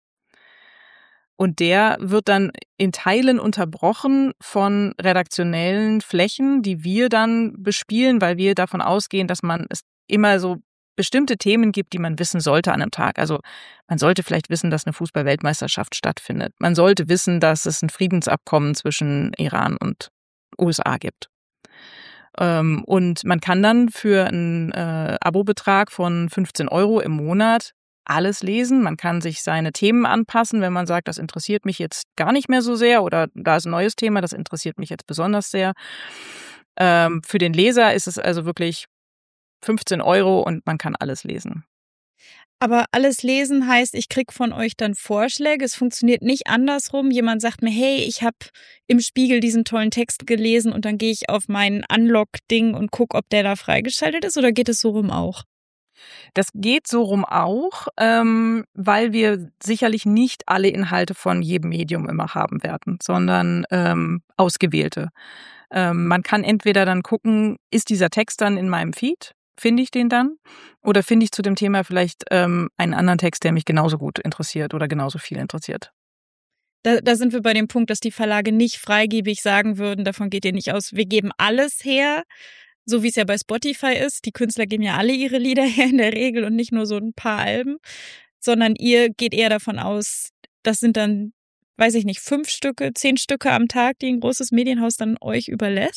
Und der wird dann in Teilen unterbrochen von redaktionellen Flächen, die wir dann bespielen, weil wir davon ausgehen, dass man es immer so bestimmte Themen gibt, die man wissen sollte an einem Tag. Also man sollte vielleicht wissen, dass eine Fußball-Weltmeisterschaft stattfindet. Man sollte wissen, dass es ein Friedensabkommen zwischen Iran und U S A gibt. Und man kann dann für einen äh, Abobetrag von fünfzehn Euro im Monat alles lesen. Man kann sich seine Themen anpassen, wenn man sagt, das interessiert mich jetzt gar nicht mehr so sehr oder da ist ein neues Thema, das interessiert mich jetzt besonders sehr. Ähm, für den Leser ist es also wirklich fünfzehn Euro und man kann alles lesen. Aber alles lesen heißt, ich krieg von euch dann Vorschläge. Es funktioniert nicht andersrum. Jemand sagt mir, hey, ich habe im Spiegel diesen tollen Text gelesen und dann gehe ich auf mein Unlock-Ding und gucke, ob der da freigeschaltet ist, oder geht es so rum auch? Das geht so rum auch, ähm, weil wir sicherlich nicht alle Inhalte von jedem Medium immer haben werden, sondern ähm, ausgewählte. Ähm, man kann entweder dann gucken, ist dieser Text dann in meinem Feed? Finde ich den dann? Oder finde ich zu dem Thema vielleicht ähm, einen anderen Text, der mich genauso gut interessiert oder genauso viel interessiert? Da, da sind wir bei dem Punkt, dass die Verlage nicht freigebig sagen würden, davon geht ihr nicht aus, wir geben alles her, so wie es ja bei Spotify ist. Die Künstler geben ja alle ihre Lieder her in der Regel und nicht nur so ein paar Alben, sondern ihr geht eher davon aus, das sind dann, weiß ich nicht, fünf Stücke, zehn Stücke am Tag, die ein großes Medienhaus dann euch überlässt?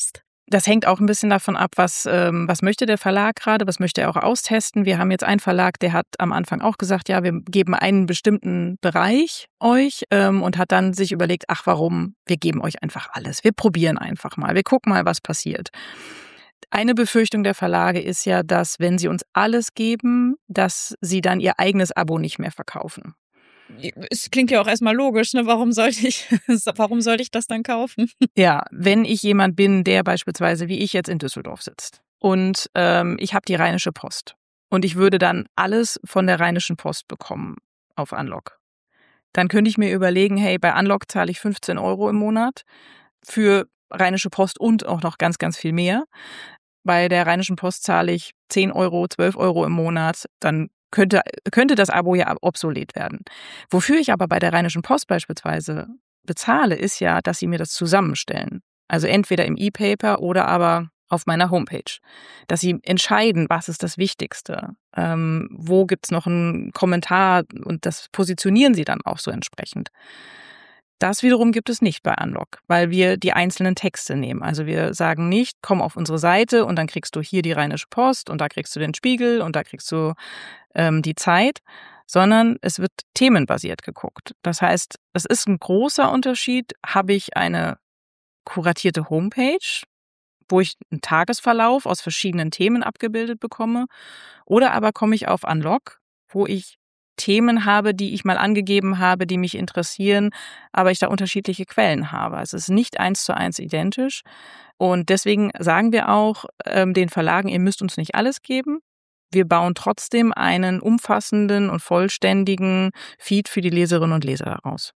Das hängt auch ein bisschen davon ab, was, ähm, was möchte der Verlag gerade, was möchte er auch austesten. Wir haben jetzt einen Verlag, der hat am Anfang auch gesagt, ja, wir geben einen bestimmten Bereich euch ähm, und hat dann sich überlegt, ach warum, wir geben euch einfach alles. Wir probieren einfach mal, wir gucken mal, was passiert. Eine Befürchtung der Verlage ist ja, dass wenn sie uns alles geben, dass sie dann ihr eigenes Abo nicht mehr verkaufen. Es klingt ja auch erstmal logisch, ne? Warum sollte ich, warum sollte ich das dann kaufen? Ja, wenn ich jemand bin, der beispielsweise wie ich jetzt in Düsseldorf sitzt und ähm, ich habe die Rheinische Post und ich würde dann alles von der Rheinischen Post bekommen auf Unlock, dann könnte ich mir überlegen, hey, bei Unlock zahle ich fünfzehn Euro im Monat für Rheinische Post und auch noch ganz, ganz viel mehr. Bei der Rheinischen Post zahle ich zehn Euro, zwölf Euro im Monat, dann Könnte, könnte das Abo ja obsolet werden. Wofür ich aber bei der Rheinischen Post beispielsweise bezahle, ist ja, dass sie mir das zusammenstellen. Also entweder im E-Paper oder aber auf meiner Homepage. Dass sie entscheiden, was ist das Wichtigste. Ähm, wo gibt's noch einen Kommentar und das positionieren sie dann auch so entsprechend. Das wiederum gibt es nicht bei Unlock, weil wir die einzelnen Texte nehmen. Also wir sagen nicht, komm auf unsere Seite und dann kriegst du hier die Rheinische Post und da kriegst du den Spiegel und da kriegst du ähm, die Zeit, sondern es wird themenbasiert geguckt. Das heißt, es ist ein großer Unterschied, habe ich eine kuratierte Homepage, wo ich einen Tagesverlauf aus verschiedenen Themen abgebildet bekomme, oder aber komme ich auf Unlock, wo ich Themen habe, die ich mal angegeben habe, die mich interessieren, aber ich da unterschiedliche Quellen habe. Also es ist nicht eins zu eins identisch. Und deswegen sagen wir auch ähm, den Verlagen, ihr müsst uns nicht alles geben. Wir bauen trotzdem einen umfassenden und vollständigen Feed für die Leserinnen und Leser daraus.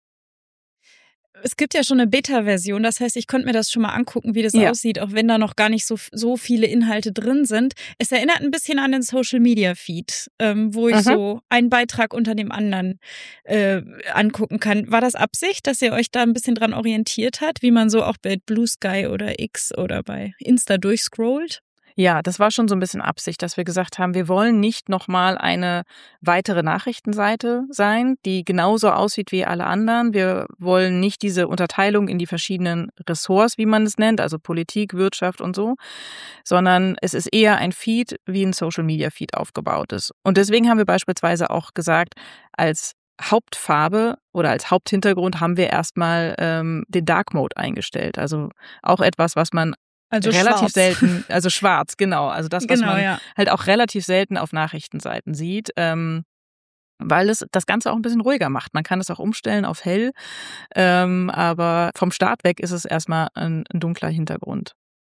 Es gibt ja schon eine Beta-Version, das heißt, ich konnte mir das schon mal angucken, wie das ja. aussieht, auch wenn da noch gar nicht so, so viele Inhalte drin sind. Es erinnert ein bisschen an den Social-Media-Feed, ähm, wo ich mhm. so einen Beitrag unter dem anderen äh, angucken kann. War das Absicht, dass ihr euch da ein bisschen dran orientiert habt, wie man so auch bei Blue Sky oder X oder bei Insta durchscrollt? Ja, das war schon so ein bisschen Absicht, dass wir gesagt haben, wir wollen nicht nochmal eine weitere Nachrichtenseite sein, die genauso aussieht wie alle anderen. Wir wollen nicht diese Unterteilung in die verschiedenen Ressorts, wie man es nennt, also Politik, Wirtschaft und so, sondern es ist eher ein Feed, wie ein Social-Media-Feed aufgebaut ist. Und deswegen haben wir beispielsweise auch gesagt, als Hauptfarbe oder als Haupthintergrund haben wir erstmal ähm, den Dark Mode eingestellt. Also auch etwas, was man Also relativ schwarz. selten, also schwarz, genau. Also das, was genau, man ja. halt auch relativ selten auf Nachrichtenseiten sieht, ähm, weil es das Ganze auch ein bisschen ruhiger macht. Man kann es auch umstellen auf hell, ähm, aber vom Start weg ist es erstmal ein, ein dunkler Hintergrund.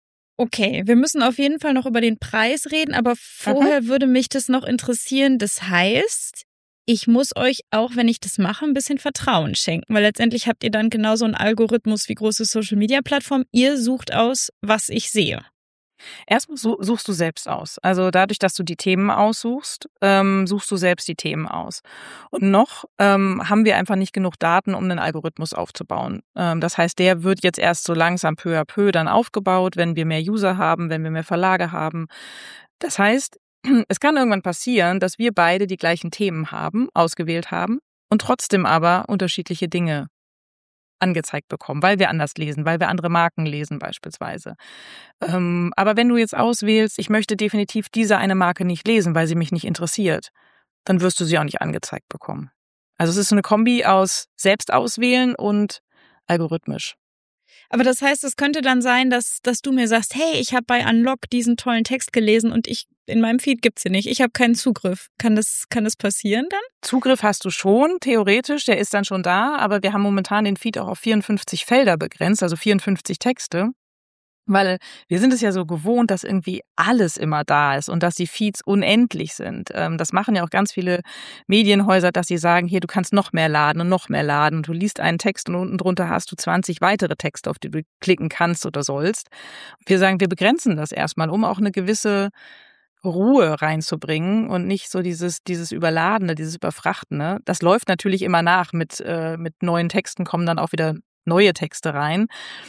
Okay, wir müssen auf jeden Fall noch über den Preis reden, aber vorher mhm. würde mich das noch interessieren. Das heißt, ich muss euch auch, wenn ich das mache, ein bisschen Vertrauen schenken, weil letztendlich habt ihr dann genauso einen Algorithmus wie große Social-Media-Plattformen. Ihr sucht aus, was ich sehe. Erstmal suchst du selbst aus. Also dadurch, dass du die Themen aussuchst, ähm, suchst du selbst die Themen aus. Und noch ähm, haben wir einfach nicht genug Daten, um einen Algorithmus aufzubauen. Ähm, das heißt, der wird jetzt erst so langsam peu à peu dann aufgebaut, wenn wir mehr User haben, wenn wir mehr Verlage haben. Das heißt, es kann irgendwann passieren, dass wir beide die gleichen Themen haben, ausgewählt haben und trotzdem aber unterschiedliche Dinge angezeigt bekommen, weil wir anders lesen, weil wir andere Marken lesen beispielsweise. Ähm, aber wenn du jetzt auswählst, ich möchte definitiv diese eine Marke nicht lesen, weil sie mich nicht interessiert, dann wirst du sie auch nicht angezeigt bekommen. Also es ist so eine Kombi aus selbst auswählen und algorithmisch. Aber das heißt, es könnte dann sein, dass, dass du mir sagst, hey, ich habe bei Unlock diesen tollen Text gelesen und ich in meinem Feed gibt's hier nicht. Ich habe keinen Zugriff. Kann das, kann das passieren dann? Zugriff hast du schon, theoretisch, der ist dann schon da, aber wir haben momentan den Feed auch auf vierundfünfzig Felder begrenzt, also vierundfünfzig Texte. Weil wir sind es ja so gewohnt, dass irgendwie alles immer da ist und dass die Feeds unendlich sind. Das machen ja auch ganz viele Medienhäuser, dass sie sagen, hier, du kannst noch mehr laden und noch mehr laden. Und du liest einen Text und unten drunter hast du zwanzig weitere Texte, auf die du klicken kannst oder sollst. Wir sagen, wir begrenzen das erstmal, um auch eine gewisse Ruhe reinzubringen und nicht so dieses dieses Überladene, dieses Überfrachtende. Das läuft natürlich immer nach. Mit, äh, mit neuen Texten kommen dann auch wieder neue Texte rein.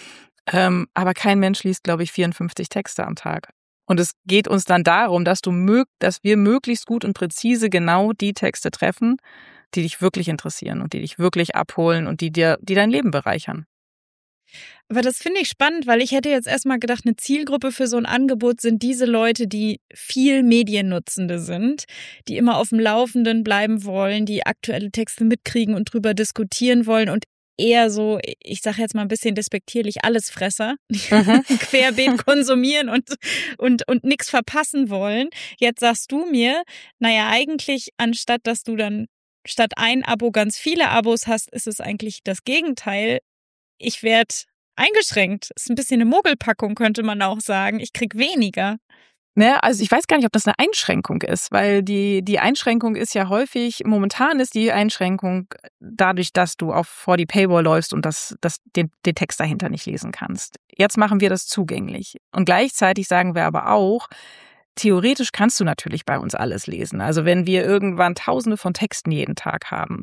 Ähm, aber kein Mensch liest, glaube ich, vierundfünfzig Texte am Tag. Und es geht uns dann darum, dass du mög- dass wir möglichst gut und präzise genau die Texte treffen, die dich wirklich interessieren und die dich wirklich abholen und die dir, die dein Leben bereichern. Aber das finde ich spannend, weil ich hätte jetzt erstmal gedacht, eine Zielgruppe für so ein Angebot sind diese Leute, die viel Mediennutzende sind, die immer auf dem Laufenden bleiben wollen, die aktuelle Texte mitkriegen und drüber diskutieren wollen und eher so, ich sage jetzt mal ein bisschen despektierlich, Allesfresser, mhm. querbeet konsumieren und, und, und nichts verpassen wollen. Jetzt sagst du mir, naja, eigentlich anstatt, dass du dann statt ein Abo ganz viele Abos hast, ist es eigentlich das Gegenteil. Ich werde eingeschränkt. Ist ein bisschen eine Mogelpackung, könnte man auch sagen. Ich krieg weniger. Ne, also ich weiß gar nicht, ob das eine Einschränkung ist, weil die, die Einschränkung ist ja häufig, momentan ist die Einschränkung dadurch, dass du auf vor die Paywall läufst und das, das, den, den Text dahinter nicht lesen kannst. Jetzt machen wir das zugänglich. Und gleichzeitig sagen wir aber auch, theoretisch kannst du natürlich bei uns alles lesen. Also wenn wir irgendwann tausende von Texten jeden Tag haben,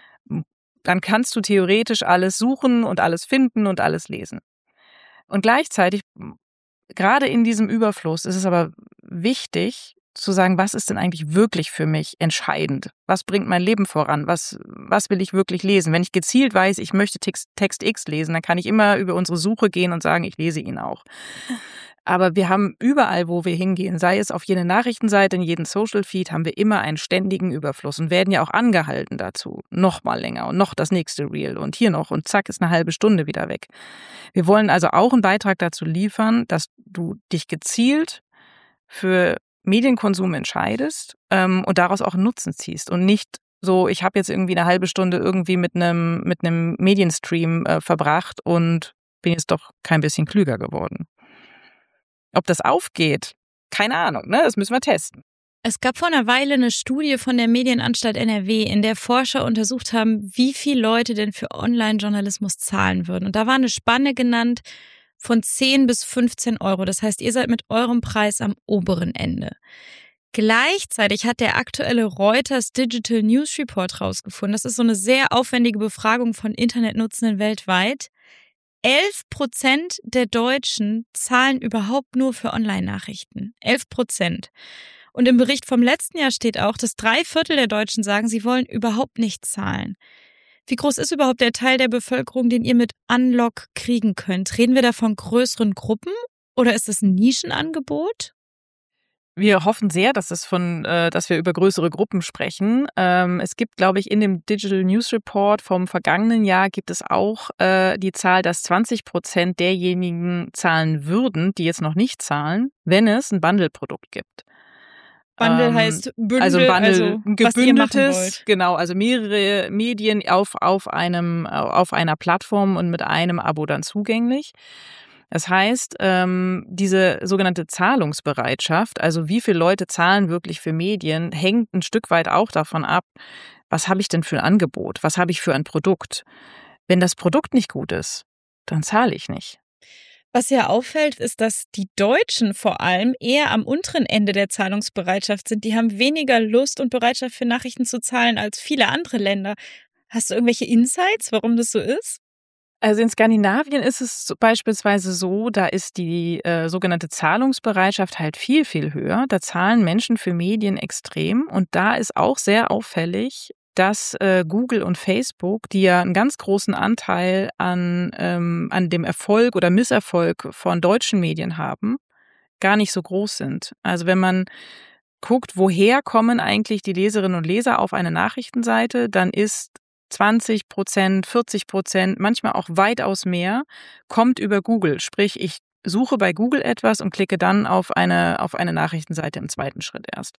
dann kannst du theoretisch alles suchen und alles finden und alles lesen. Und gleichzeitig, gerade in diesem Überfluss, ist es aber wichtig zu sagen, was ist denn eigentlich wirklich für mich entscheidend? Was bringt mein Leben voran? Was, was will ich wirklich lesen? Wenn ich gezielt weiß, ich möchte Text, Text X lesen, dann kann ich immer über unsere Suche gehen und sagen, ich lese ihn auch. Aber wir haben überall, wo wir hingehen, sei es auf jede Nachrichtenseite, in jedem Social-Feed, haben wir immer einen ständigen Überfluss und werden ja auch angehalten dazu. Noch mal länger und noch das nächste Reel und hier noch und zack, ist eine halbe Stunde wieder weg. Wir wollen also auch einen Beitrag dazu liefern, dass du dich gezielt für Medienkonsum entscheidest ähm, und daraus auch einen Nutzen ziehst und nicht so, ich habe jetzt irgendwie eine halbe Stunde irgendwie mit einem mit einem Medienstream äh, verbracht und bin jetzt doch kein bisschen klüger geworden. Ob das aufgeht, keine Ahnung, ne? Das müssen wir testen. Es gab vor einer Weile eine Studie von der Medienanstalt N R W, in der Forscher untersucht haben, wie viele Leute denn für Online-Journalismus zahlen würden. Und da war eine Spanne genannt von zehn bis fünfzehn Euro. Das heißt, ihr seid mit eurem Preis am oberen Ende. Gleichzeitig hat der aktuelle Reuters Digital News Report rausgefunden. Das ist so eine sehr aufwendige Befragung von Internetnutzenden weltweit. Elf Prozent der Deutschen zahlen überhaupt nur für Online-Nachrichten. Elf Prozent. Und im Bericht vom letzten Jahr steht auch, dass drei Viertel der Deutschen sagen, sie wollen überhaupt nicht zahlen. Wie groß ist überhaupt der Teil der Bevölkerung, den ihr mit Unlock kriegen könnt? Reden wir da von größeren Gruppen oder ist es ein Nischenangebot? Wir hoffen sehr, dass es von, äh, dass wir über größere Gruppen sprechen. Ähm, es gibt, glaube ich, in dem Digital News Report vom vergangenen Jahr gibt es auch äh, die Zahl, dass zwanzig Prozent derjenigen zahlen würden, die jetzt noch nicht zahlen, wenn es ein Bundle-Produkt gibt. Bundle ähm, heißt Bündel, also ein Bundle, also ein gebündeltes, genau, also mehrere Medien auf auf einem auf einer Plattform und mit einem Abo dann zugänglich. Das heißt, ähm, diese sogenannte Zahlungsbereitschaft, also wie viele Leute zahlen wirklich für Medien, hängt ein Stück weit auch davon ab, was habe ich denn für ein Angebot, was habe ich für ein Produkt. Wenn das Produkt nicht gut ist, dann zahle ich nicht. Was ja auffällt, ist, dass die Deutschen vor allem eher am unteren Ende der Zahlungsbereitschaft sind. Die haben weniger Lust und Bereitschaft für Nachrichten zu zahlen als viele andere Länder. Hast du irgendwelche Insights, warum das so ist? Also in Skandinavien ist es beispielsweise so, da ist die äh, sogenannte Zahlungsbereitschaft halt viel, viel höher. Da zahlen Menschen für Medien extrem. Und da ist auch sehr auffällig, dass äh, Google und Facebook, die ja einen ganz großen Anteil an, ähm, an dem Erfolg oder Misserfolg von deutschen Medien haben, gar nicht so groß sind. Also wenn man guckt, woher kommen eigentlich die Leserinnen und Leser auf eine Nachrichtenseite, dann ist zwanzig Prozent, vierzig Prozent, manchmal auch weitaus mehr, kommt über Google. Sprich, ich suche bei Google etwas und klicke dann auf eine, auf eine Nachrichtenseite im zweiten Schritt erst.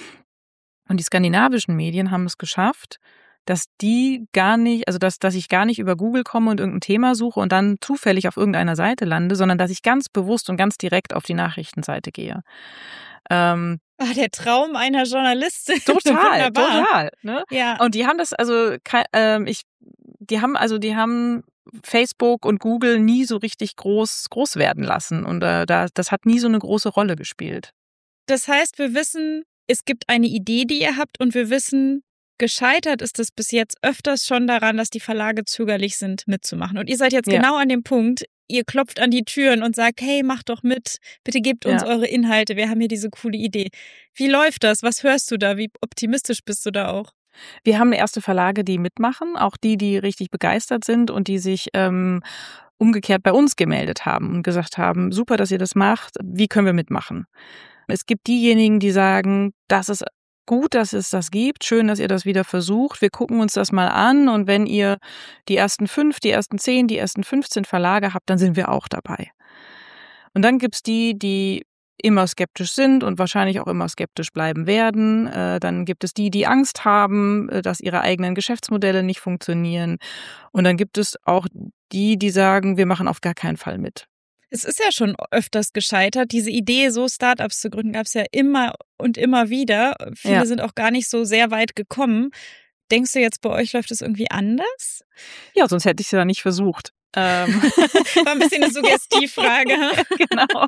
Und die skandinavischen Medien haben es geschafft, dass die gar nicht, also dass, dass ich gar nicht über Google komme und irgendein Thema suche und dann zufällig auf irgendeiner Seite lande, sondern dass ich ganz bewusst und ganz direkt auf die Nachrichtenseite gehe. Ähm, Ach, der Traum einer Journalistin. Total, total. Ne? Ja. Und die haben das, also äh, ich, die haben, also die haben Facebook und Google nie so richtig groß, groß werden lassen. Und äh, da, das hat nie so eine große Rolle gespielt. Das heißt, wir wissen, es gibt eine Idee, die ihr habt, und wir wissen, gescheitert ist es bis jetzt öfters schon daran, dass die Verlage zögerlich sind, mitzumachen. Und ihr seid jetzt ja. genau an dem Punkt, ihr klopft an die Türen und sagt, hey, macht doch mit, bitte gebt uns ja. eure Inhalte, wir haben hier diese coole Idee. Wie läuft das? Was hörst du da? Wie optimistisch bist du da auch? Wir haben erste Verlage, die mitmachen, auch die, die richtig begeistert sind und die sich ähm, umgekehrt bei uns gemeldet haben und gesagt haben, super, dass ihr das macht, wie können wir mitmachen? Es gibt diejenigen, die sagen, das ist gut, dass es das gibt, schön, dass ihr das wieder versucht, wir gucken uns das mal an und wenn ihr die ersten fünf, die ersten zehn, die ersten fünfzehn Verlage habt, dann sind wir auch dabei. Und dann gibt's die, die immer skeptisch sind und wahrscheinlich auch immer skeptisch bleiben werden. Äh, dann gibt es die, die Angst haben, dass ihre eigenen Geschäftsmodelle nicht funktionieren. Und dann gibt es auch die, die sagen, wir machen auf gar keinen Fall mit. Es ist ja schon öfters gescheitert. Diese Idee, so Startups zu gründen, gab es ja immer und immer wieder. Viele ja. sind auch gar nicht so sehr weit gekommen. Denkst du jetzt, bei euch läuft es irgendwie anders? Ja, sonst hätte ich es ja nicht versucht. Ähm. War ein bisschen eine Suggestivfrage. Genau.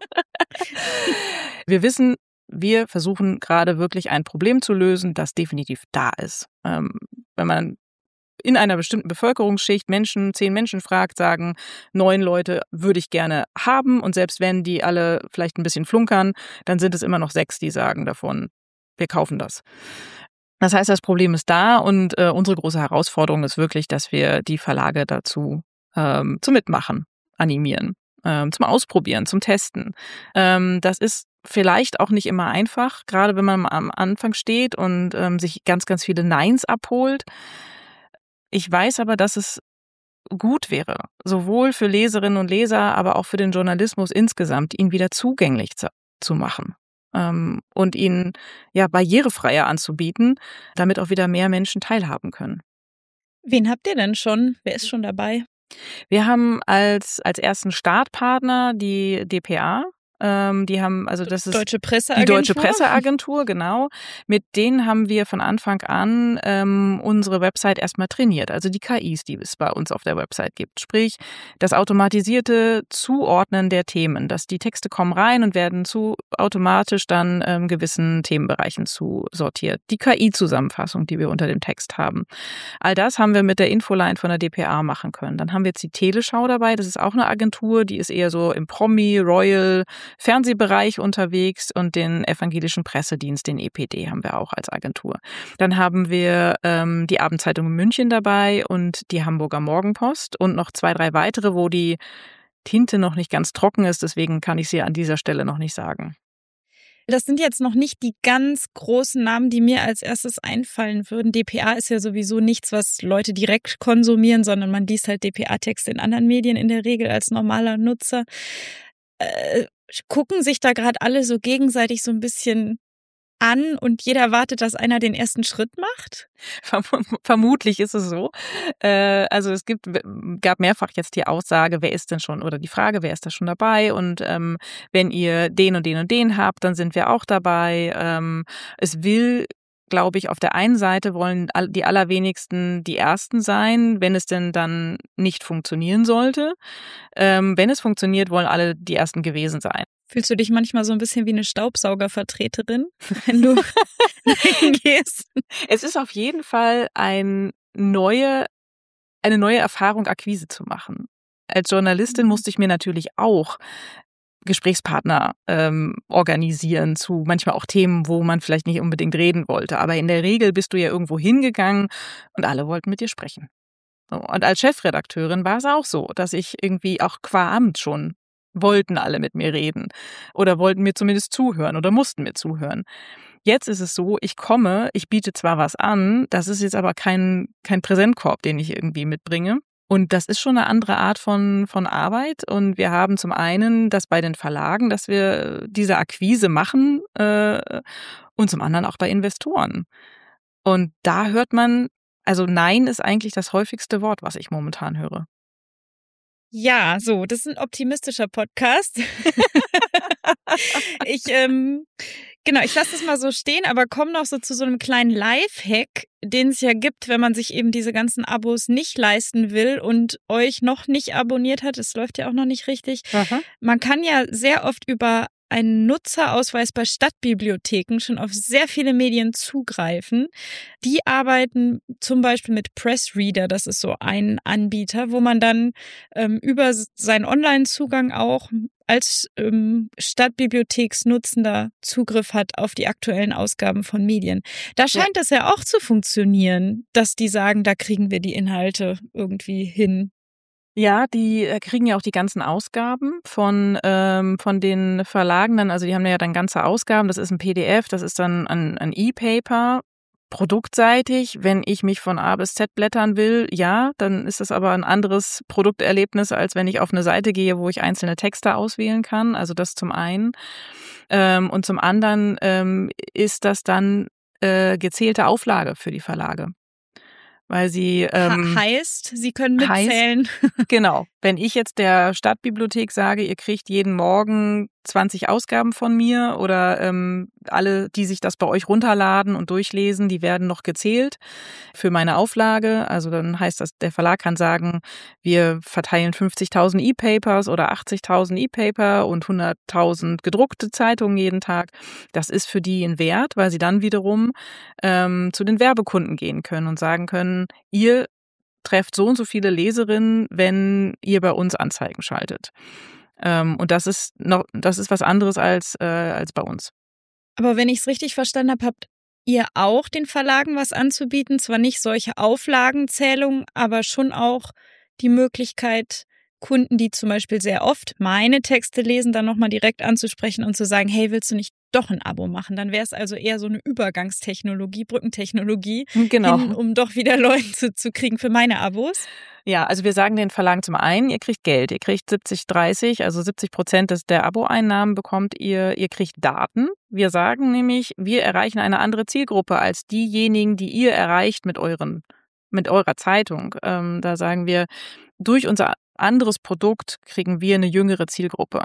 Wir wissen, wir versuchen gerade wirklich ein Problem zu lösen, das definitiv da ist. Ähm, wenn man in einer bestimmten Bevölkerungsschicht Menschen, zehn Menschen fragt, sagen neun Leute, würde ich gerne haben. Und selbst wenn die alle vielleicht ein bisschen flunkern, dann sind es immer noch sechs, die sagen davon, wir kaufen das. Das heißt, das Problem ist da und äh, unsere große Herausforderung ist wirklich, dass wir die Verlage dazu ähm, zum Mitmachen animieren, ähm, zum Ausprobieren, zum Testen. Ähm, das ist vielleicht auch nicht immer einfach, gerade wenn man am Anfang steht und ähm, sich ganz, ganz viele Neins abholt. Ich weiß aber, dass es gut wäre, sowohl für Leserinnen und Leser, aber auch für den Journalismus insgesamt, ihn wieder zugänglich zu, zu machen ähm, und ihn ja barrierefreier anzubieten, damit auch wieder mehr Menschen teilhaben können. Wen habt ihr denn schon? Wer ist schon dabei? Wir haben als, als ersten Startpartner die D P A. Ähm, die haben, also das ist Deutsche Presseagentur. Die Deutsche Presseagentur, genau. Mit denen haben wir von Anfang an ähm, unsere Website erstmal trainiert. Also die K Is, die es bei uns auf der Website gibt. Sprich, das automatisierte Zuordnen der Themen. Dass die Texte kommen rein und werden zu automatisch dann ähm, gewissen Themenbereichen zusortiert. Die K I-Zusammenfassung, die wir unter dem Text haben. All das haben wir mit der Infoline von der D P A machen können. Dann haben wir jetzt die Teleschau dabei. Das ist auch eine Agentur, die ist eher so im Promi, Royal, Fernsehbereich unterwegs und den evangelischen Pressedienst, den E P D, haben wir auch als Agentur. Dann haben wir ähm, die Abendzeitung in München dabei und die Hamburger Morgenpost und noch zwei, drei weitere, wo die Tinte noch nicht ganz trocken ist. Deswegen kann ich sie an dieser Stelle noch nicht sagen. Das sind jetzt noch nicht die ganz großen Namen, die mir als erstes einfallen würden. D P A ist ja sowieso nichts, was Leute direkt konsumieren, sondern man liest halt D P A-Texte in anderen Medien in der Regel als normaler Nutzer. Äh, gucken sich da gerade alle so gegenseitig so ein bisschen an und jeder wartet, dass einer den ersten Schritt macht? Vermutlich ist es so. Äh, also es gibt, gab mehrfach jetzt die Aussage, wer ist denn schon, oder die Frage, wer ist da schon dabei? Und ähm, wenn ihr den und den und den habt, dann sind wir auch dabei. Ähm, es will, glaube ich, auf der einen Seite wollen die allerwenigsten die Ersten sein, wenn es denn dann nicht funktionieren sollte. Ähm, wenn es funktioniert, wollen alle die Ersten gewesen sein. Fühlst du dich manchmal so ein bisschen wie eine Staubsaugervertreterin, wenn du hingehst? Es ist auf jeden Fall ein neue, eine neue Erfahrung, Akquise zu machen. Als Journalistin musste ich mir natürlich auch Gesprächspartner ähm, organisieren zu manchmal auch Themen, wo man vielleicht nicht unbedingt reden wollte. Aber in der Regel bist du ja irgendwo hingegangen und alle wollten mit dir sprechen. So, und als Chefredakteurin war es auch so, dass ich irgendwie auch qua Amt schon wollten alle mit mir reden oder wollten mir zumindest zuhören oder mussten mir zuhören. Jetzt ist es so, ich komme, ich biete zwar was an, das ist jetzt aber kein, kein Präsentkorb, den ich irgendwie mitbringe. Und das ist schon eine andere Art von, von Arbeit. Und wir haben zum einen das bei den Verlagen, dass wir diese Akquise machen äh, und zum anderen auch bei Investoren. Und da hört man, also Nein ist eigentlich das häufigste Wort, was ich momentan höre. Ja, so, das ist ein optimistischer Podcast. ich, ähm, genau, ich lasse das mal so stehen, aber komme noch so zu so einem kleinen Lifehack, den es ja gibt, wenn man sich eben diese ganzen Abos nicht leisten will und euch noch nicht abonniert hat. Es läuft ja auch noch nicht richtig. Aha. Man kann ja sehr oft über einen Nutzerausweis bei Stadtbibliotheken schon auf sehr viele Medien zugreifen. Die arbeiten zum Beispiel mit Pressreader, das ist so ein Anbieter, wo man dann ähm, über seinen Online-Zugang auch als ähm, Stadtbibliotheksnutzender Zugriff hat auf die aktuellen Ausgaben von Medien. Da scheint ja. das ja auch zu funktionieren, dass die sagen, da kriegen wir die Inhalte irgendwie hin. Ja, die äh, kriegen ja auch die ganzen Ausgaben von ähm, von den Verlagen dann. Also die haben ja dann ganze Ausgaben. Das ist ein P D F, das ist dann ein, ein E-Paper. Produktseitig, wenn ich mich von A bis Z blättern will, ja, dann ist das aber ein anderes Produkterlebnis, als wenn ich auf eine Seite gehe, wo ich einzelne Texte auswählen kann. Also das zum einen. Ähm, und zum anderen ähm, ist das dann äh, gezählte Auflage für die Verlage. Weil sie ähm, Ha- heißt, Sie können heißt, mitzählen. genau, wenn ich jetzt der Stadtbibliothek sage, ihr kriegt jeden Morgen zwanzig Ausgaben von mir oder ähm, alle, die sich das bei euch runterladen und durchlesen, die werden noch gezählt für meine Auflage. Also dann heißt das, der Verlag kann sagen, wir verteilen fünfzigtausend E-Papers oder achtzigtausend E-Paper und hunderttausend gedruckte Zeitungen jeden Tag. Das ist für die ein Wert, weil sie dann wiederum ähm, zu den Werbekunden gehen können und sagen können, ihr trefft so und so viele Leserinnen, wenn ihr bei uns Anzeigen schaltet. Ähm, und das ist noch, das ist was anderes als, äh, als bei uns. Aber wenn ich es richtig verstanden habe, habt ihr auch den Verlagen was anzubieten? Zwar nicht solche Auflagenzählungen, aber schon auch die Möglichkeit, Kunden, die zum Beispiel sehr oft meine Texte lesen, dann nochmal direkt anzusprechen und zu sagen, hey, willst du nicht doch ein Abo machen? Dann wäre es also eher so eine Übergangstechnologie, Brückentechnologie, Genau. hin, um doch wieder Leute zu, zu kriegen für meine Abos. Ja, also wir sagen den Verlagen zum einen, ihr kriegt Geld, ihr kriegt siebzig dreißig, also siebzig Prozent des, der Abo-Einnahmen bekommt ihr, ihr kriegt Daten. Wir sagen nämlich, wir erreichen eine andere Zielgruppe als diejenigen, die ihr erreicht mit euren, mit eurer Zeitung. Ähm, da sagen wir, durch unser anderes Produkt kriegen wir eine jüngere Zielgruppe.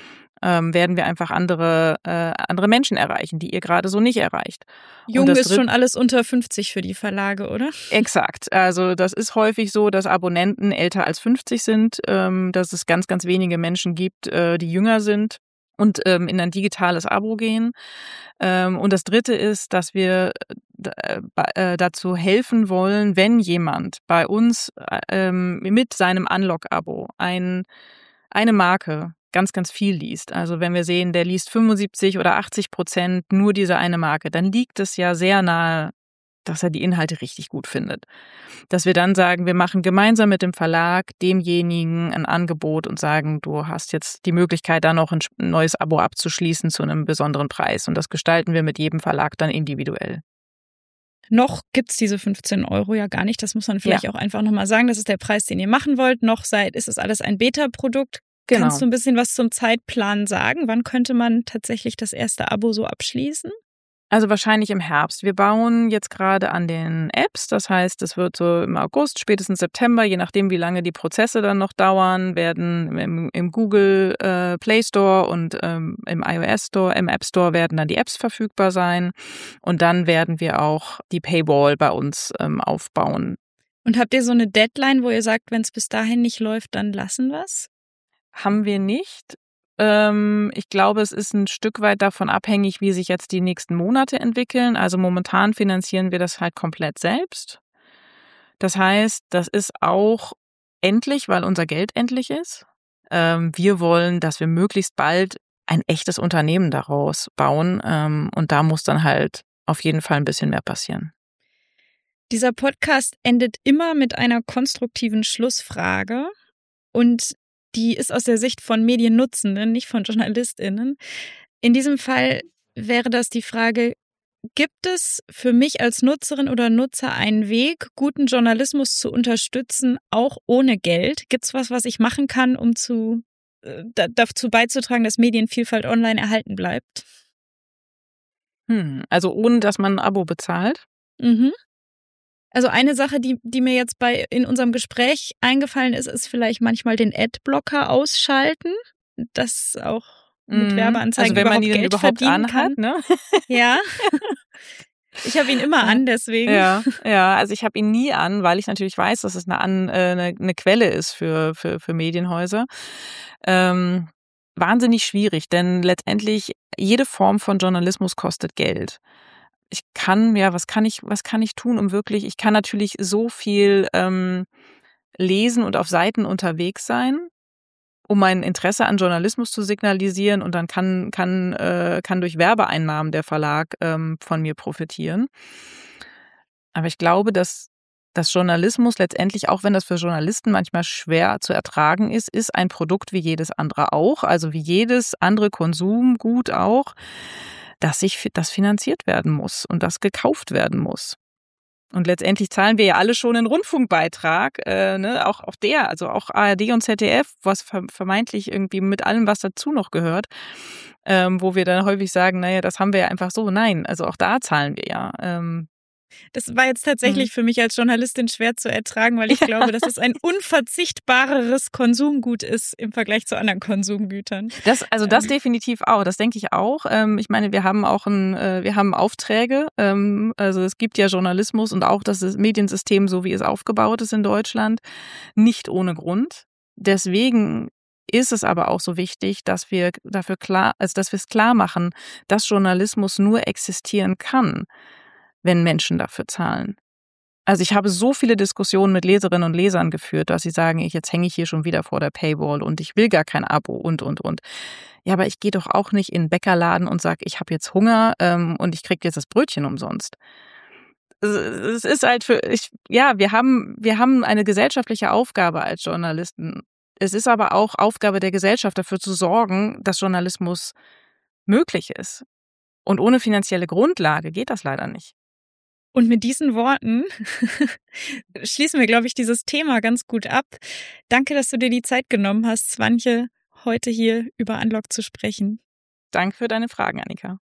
Ähm, werden wir einfach andere, äh, andere Menschen erreichen, die ihr gerade so nicht erreicht. Jung ist schon alles unter fünfzig für die Verlage, oder? Exakt. Also das ist häufig so, dass Abonnenten älter als fünfzig sind, ähm, dass es ganz, ganz wenige Menschen gibt, äh, die jünger sind und ähm, in ein digitales Abo gehen. Ähm, und das Dritte ist, dass wir äh, äh, dazu helfen wollen, wenn jemand bei uns äh, mit seinem Unlock-Abo ein, eine Marke ganz, ganz viel liest. Also wenn wir sehen, der liest fünfundsiebzig oder achtzig Prozent nur diese eine Marke, dann liegt es ja sehr nahe, dass er die Inhalte richtig gut findet. Dass wir dann sagen, wir machen gemeinsam mit dem Verlag demjenigen ein Angebot und sagen, du hast jetzt die Möglichkeit, da noch ein neues Abo abzuschließen zu einem besonderen Preis. Und das gestalten wir mit jedem Verlag dann individuell. Noch gibt's diese fünfzehn Euro ja gar nicht. Das muss man vielleicht ja auch einfach nochmal sagen. Das ist der Preis, den ihr machen wollt. Noch seit ist es alles ein Beta-Produkt. Genau. Kannst du ein bisschen was zum Zeitplan sagen? Wann könnte man tatsächlich das erste Abo so abschließen? Also wahrscheinlich im Herbst. Wir bauen jetzt gerade an den Apps. Das heißt, es wird so im August, spätestens September, je nachdem, wie lange die Prozesse dann noch dauern, werden im, im Google äh, Play Store und ähm, im iOS Store, im App Store werden dann die Apps verfügbar sein. Und dann werden wir auch die Paywall bei uns ähm, aufbauen. Und habt ihr so eine Deadline, wo ihr sagt, wenn es bis dahin nicht läuft, dann lassen wir's? Haben wir nicht. Ähm, ich glaube, es ist ein Stück weit davon abhängig, wie sich jetzt die nächsten Monate entwickeln. Also momentan finanzieren wir das halt komplett selbst. Das heißt, das ist auch endlich, weil unser Geld endlich ist. Ähm, wir wollen, dass wir möglichst bald ein echtes Unternehmen daraus bauen. Ähm, und da muss dann halt auf jeden Fall ein bisschen mehr passieren. Dieser Podcast endet immer mit einer konstruktiven Schlussfrage. Und die ist aus der Sicht von Mediennutzenden, nicht von JournalistInnen. In diesem Fall wäre das die Frage, gibt es für mich als Nutzerin oder Nutzer einen Weg, guten Journalismus zu unterstützen, auch ohne Geld? Gibt es was, was ich machen kann, um zu, äh, dazu beizutragen, dass Medienvielfalt online erhalten bleibt? Hm, also ohne, dass man ein Abo bezahlt? Mhm. Also eine Sache, die, die mir jetzt bei in unserem Gespräch eingefallen ist, ist vielleicht manchmal den Adblocker ausschalten, das auch mit Werbeanzeigen also wenn man überhaupt ihn Geld überhaupt verdienen anhat, kann. Ne? Ja. Ich habe ihn immer an, deswegen. Ja, ja, also ich habe ihn nie an, weil ich natürlich weiß, dass es eine, an, äh, eine, eine Quelle ist für, für, für Medienhäuser. Ähm, wahnsinnig schwierig, denn letztendlich jede Form von Journalismus kostet Geld. Ich kann, ja, was kann ich, was kann ich tun, um wirklich, ich kann natürlich so viel ähm, lesen und auf Seiten unterwegs sein, um mein Interesse an Journalismus zu signalisieren, und dann kann, kann, äh, kann durch Werbeeinnahmen der Verlag ähm, von mir profitieren. Aber ich glaube, dass Dass Journalismus letztendlich, auch wenn das für Journalisten manchmal schwer zu ertragen ist, ist ein Produkt wie jedes andere auch, also wie jedes andere Konsumgut auch, dass sich das finanziert werden muss und das gekauft werden muss. Und letztendlich zahlen wir ja alle schon einen Rundfunkbeitrag, äh, ne, auch auf der, also auch A R D und Z D F, was vermeintlich irgendwie mit allem, was dazu noch gehört, ähm, wo wir dann häufig sagen, naja, das haben wir ja einfach so. Nein, also auch da zahlen wir ja. Ähm, Das war jetzt tatsächlich für mich als Journalistin schwer zu ertragen, weil ich ja. glaube, dass es ein unverzichtbareres Konsumgut ist im Vergleich zu anderen Konsumgütern. Das, also das ähm. definitiv auch, das denke ich auch. Ähm, ich meine, wir haben auch ein, äh, wir haben Aufträge. Ähm, also es gibt ja Journalismus und auch das Mediensystem, so wie es aufgebaut ist in Deutschland, nicht ohne Grund. Deswegen ist es aber auch so wichtig, dass wir dafür klar, also dass wir es klar machen, dass Journalismus nur existieren kann, wenn Menschen dafür zahlen. Also ich habe so viele Diskussionen mit Leserinnen und Lesern geführt, dass sie sagen, ich, jetzt hänge ich hier schon wieder vor der Paywall und ich will gar kein Abo und, und, und. Ja, aber ich gehe doch auch nicht in den Bäckerladen und sage, ich habe jetzt Hunger ähm, und ich kriege jetzt das Brötchen umsonst. Es ist halt für, ich, ja, wir haben, wir haben eine gesellschaftliche Aufgabe als Journalisten. Es ist aber auch Aufgabe der Gesellschaft, dafür zu sorgen, dass Journalismus möglich ist. Und ohne finanzielle Grundlage geht das leider nicht. Und mit diesen Worten schließen wir, glaube ich, dieses Thema ganz gut ab. Danke, dass du dir die Zeit genommen hast, Swantje, heute hier über Unlock zu sprechen. Danke für deine Fragen, Annika.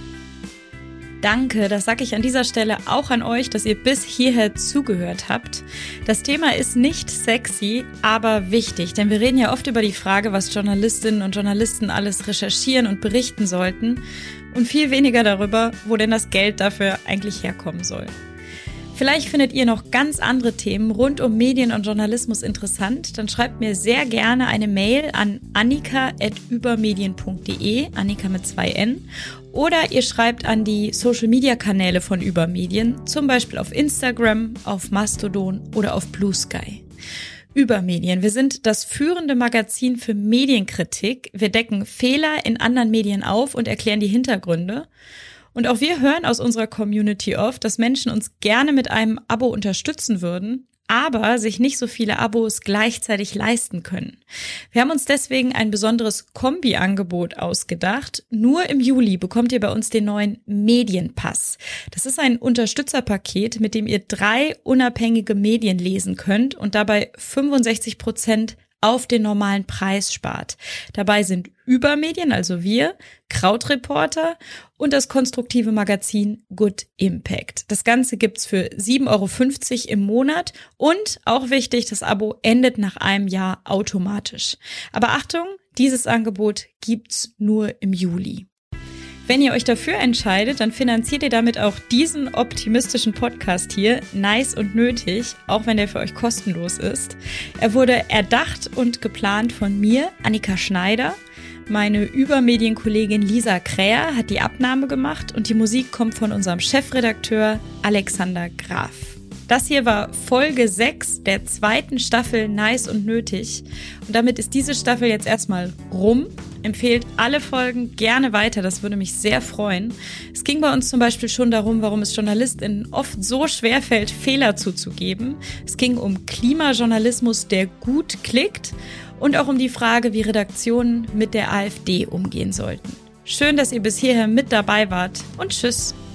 Danke, das sage ich an dieser Stelle auch an euch, dass ihr bis hierher zugehört habt. Das Thema ist nicht sexy, aber wichtig, denn wir reden ja oft über die Frage, was Journalistinnen und Journalisten alles recherchieren und berichten sollten und viel weniger darüber, wo denn das Geld dafür eigentlich herkommen soll. Vielleicht findet ihr noch ganz andere Themen rund um Medien und Journalismus interessant, dann schreibt mir sehr gerne eine Mail an annika at übermedien punkt de, Annika mit zwei N, oder ihr schreibt an die Social-Media-Kanäle von Übermedien, zum Beispiel auf Instagram, auf Mastodon oder auf Blue Sky. Übermedien. Wir sind das führende Magazin für Medienkritik. Wir decken Fehler in anderen Medien auf und erklären die Hintergründe. Und auch wir hören aus unserer Community oft, dass Menschen uns gerne mit einem Abo unterstützen würden, aber sich nicht so viele Abos gleichzeitig leisten können. Wir haben uns deswegen ein besonderes Kombi-Angebot ausgedacht. Nur im Juli bekommt ihr bei uns den neuen Medienpass. Das ist ein Unterstützerpaket, mit dem ihr drei unabhängige Medien lesen könnt und dabei fünfundsechzig Prozent auf den normalen Preis spart. Dabei sind Übermedien, also wir, Krautreporter und das konstruktive Magazin Good Impact. Das Ganze gibt's für sieben Euro fünfzig im Monat und, auch wichtig, das Abo endet nach einem Jahr automatisch. Aber Achtung, dieses Angebot gibt's nur im Juli. Wenn ihr euch dafür entscheidet, dann finanziert ihr damit auch diesen optimistischen Podcast hier, nice und nötig, auch wenn der für euch kostenlos ist. Er wurde erdacht und geplant von mir, Annika Schneider. Meine Übermedienkollegin Lisa Kräher hat die Abnahme gemacht und die Musik kommt von unserem Chefredakteur Alexander Graf. Das hier war Folge sechs der zweiten Staffel Nice und Nötig. Und damit ist diese Staffel jetzt erstmal rum. Empfehlt alle Folgen gerne weiter, das würde mich sehr freuen. Es ging bei uns zum Beispiel schon darum, warum es JournalistInnen oft so schwer fällt, Fehler zuzugeben. Es ging um Klimajournalismus, der gut klickt und auch um die Frage, wie Redaktionen mit der AfD umgehen sollten. Schön, dass ihr bis hierher mit dabei wart und tschüss.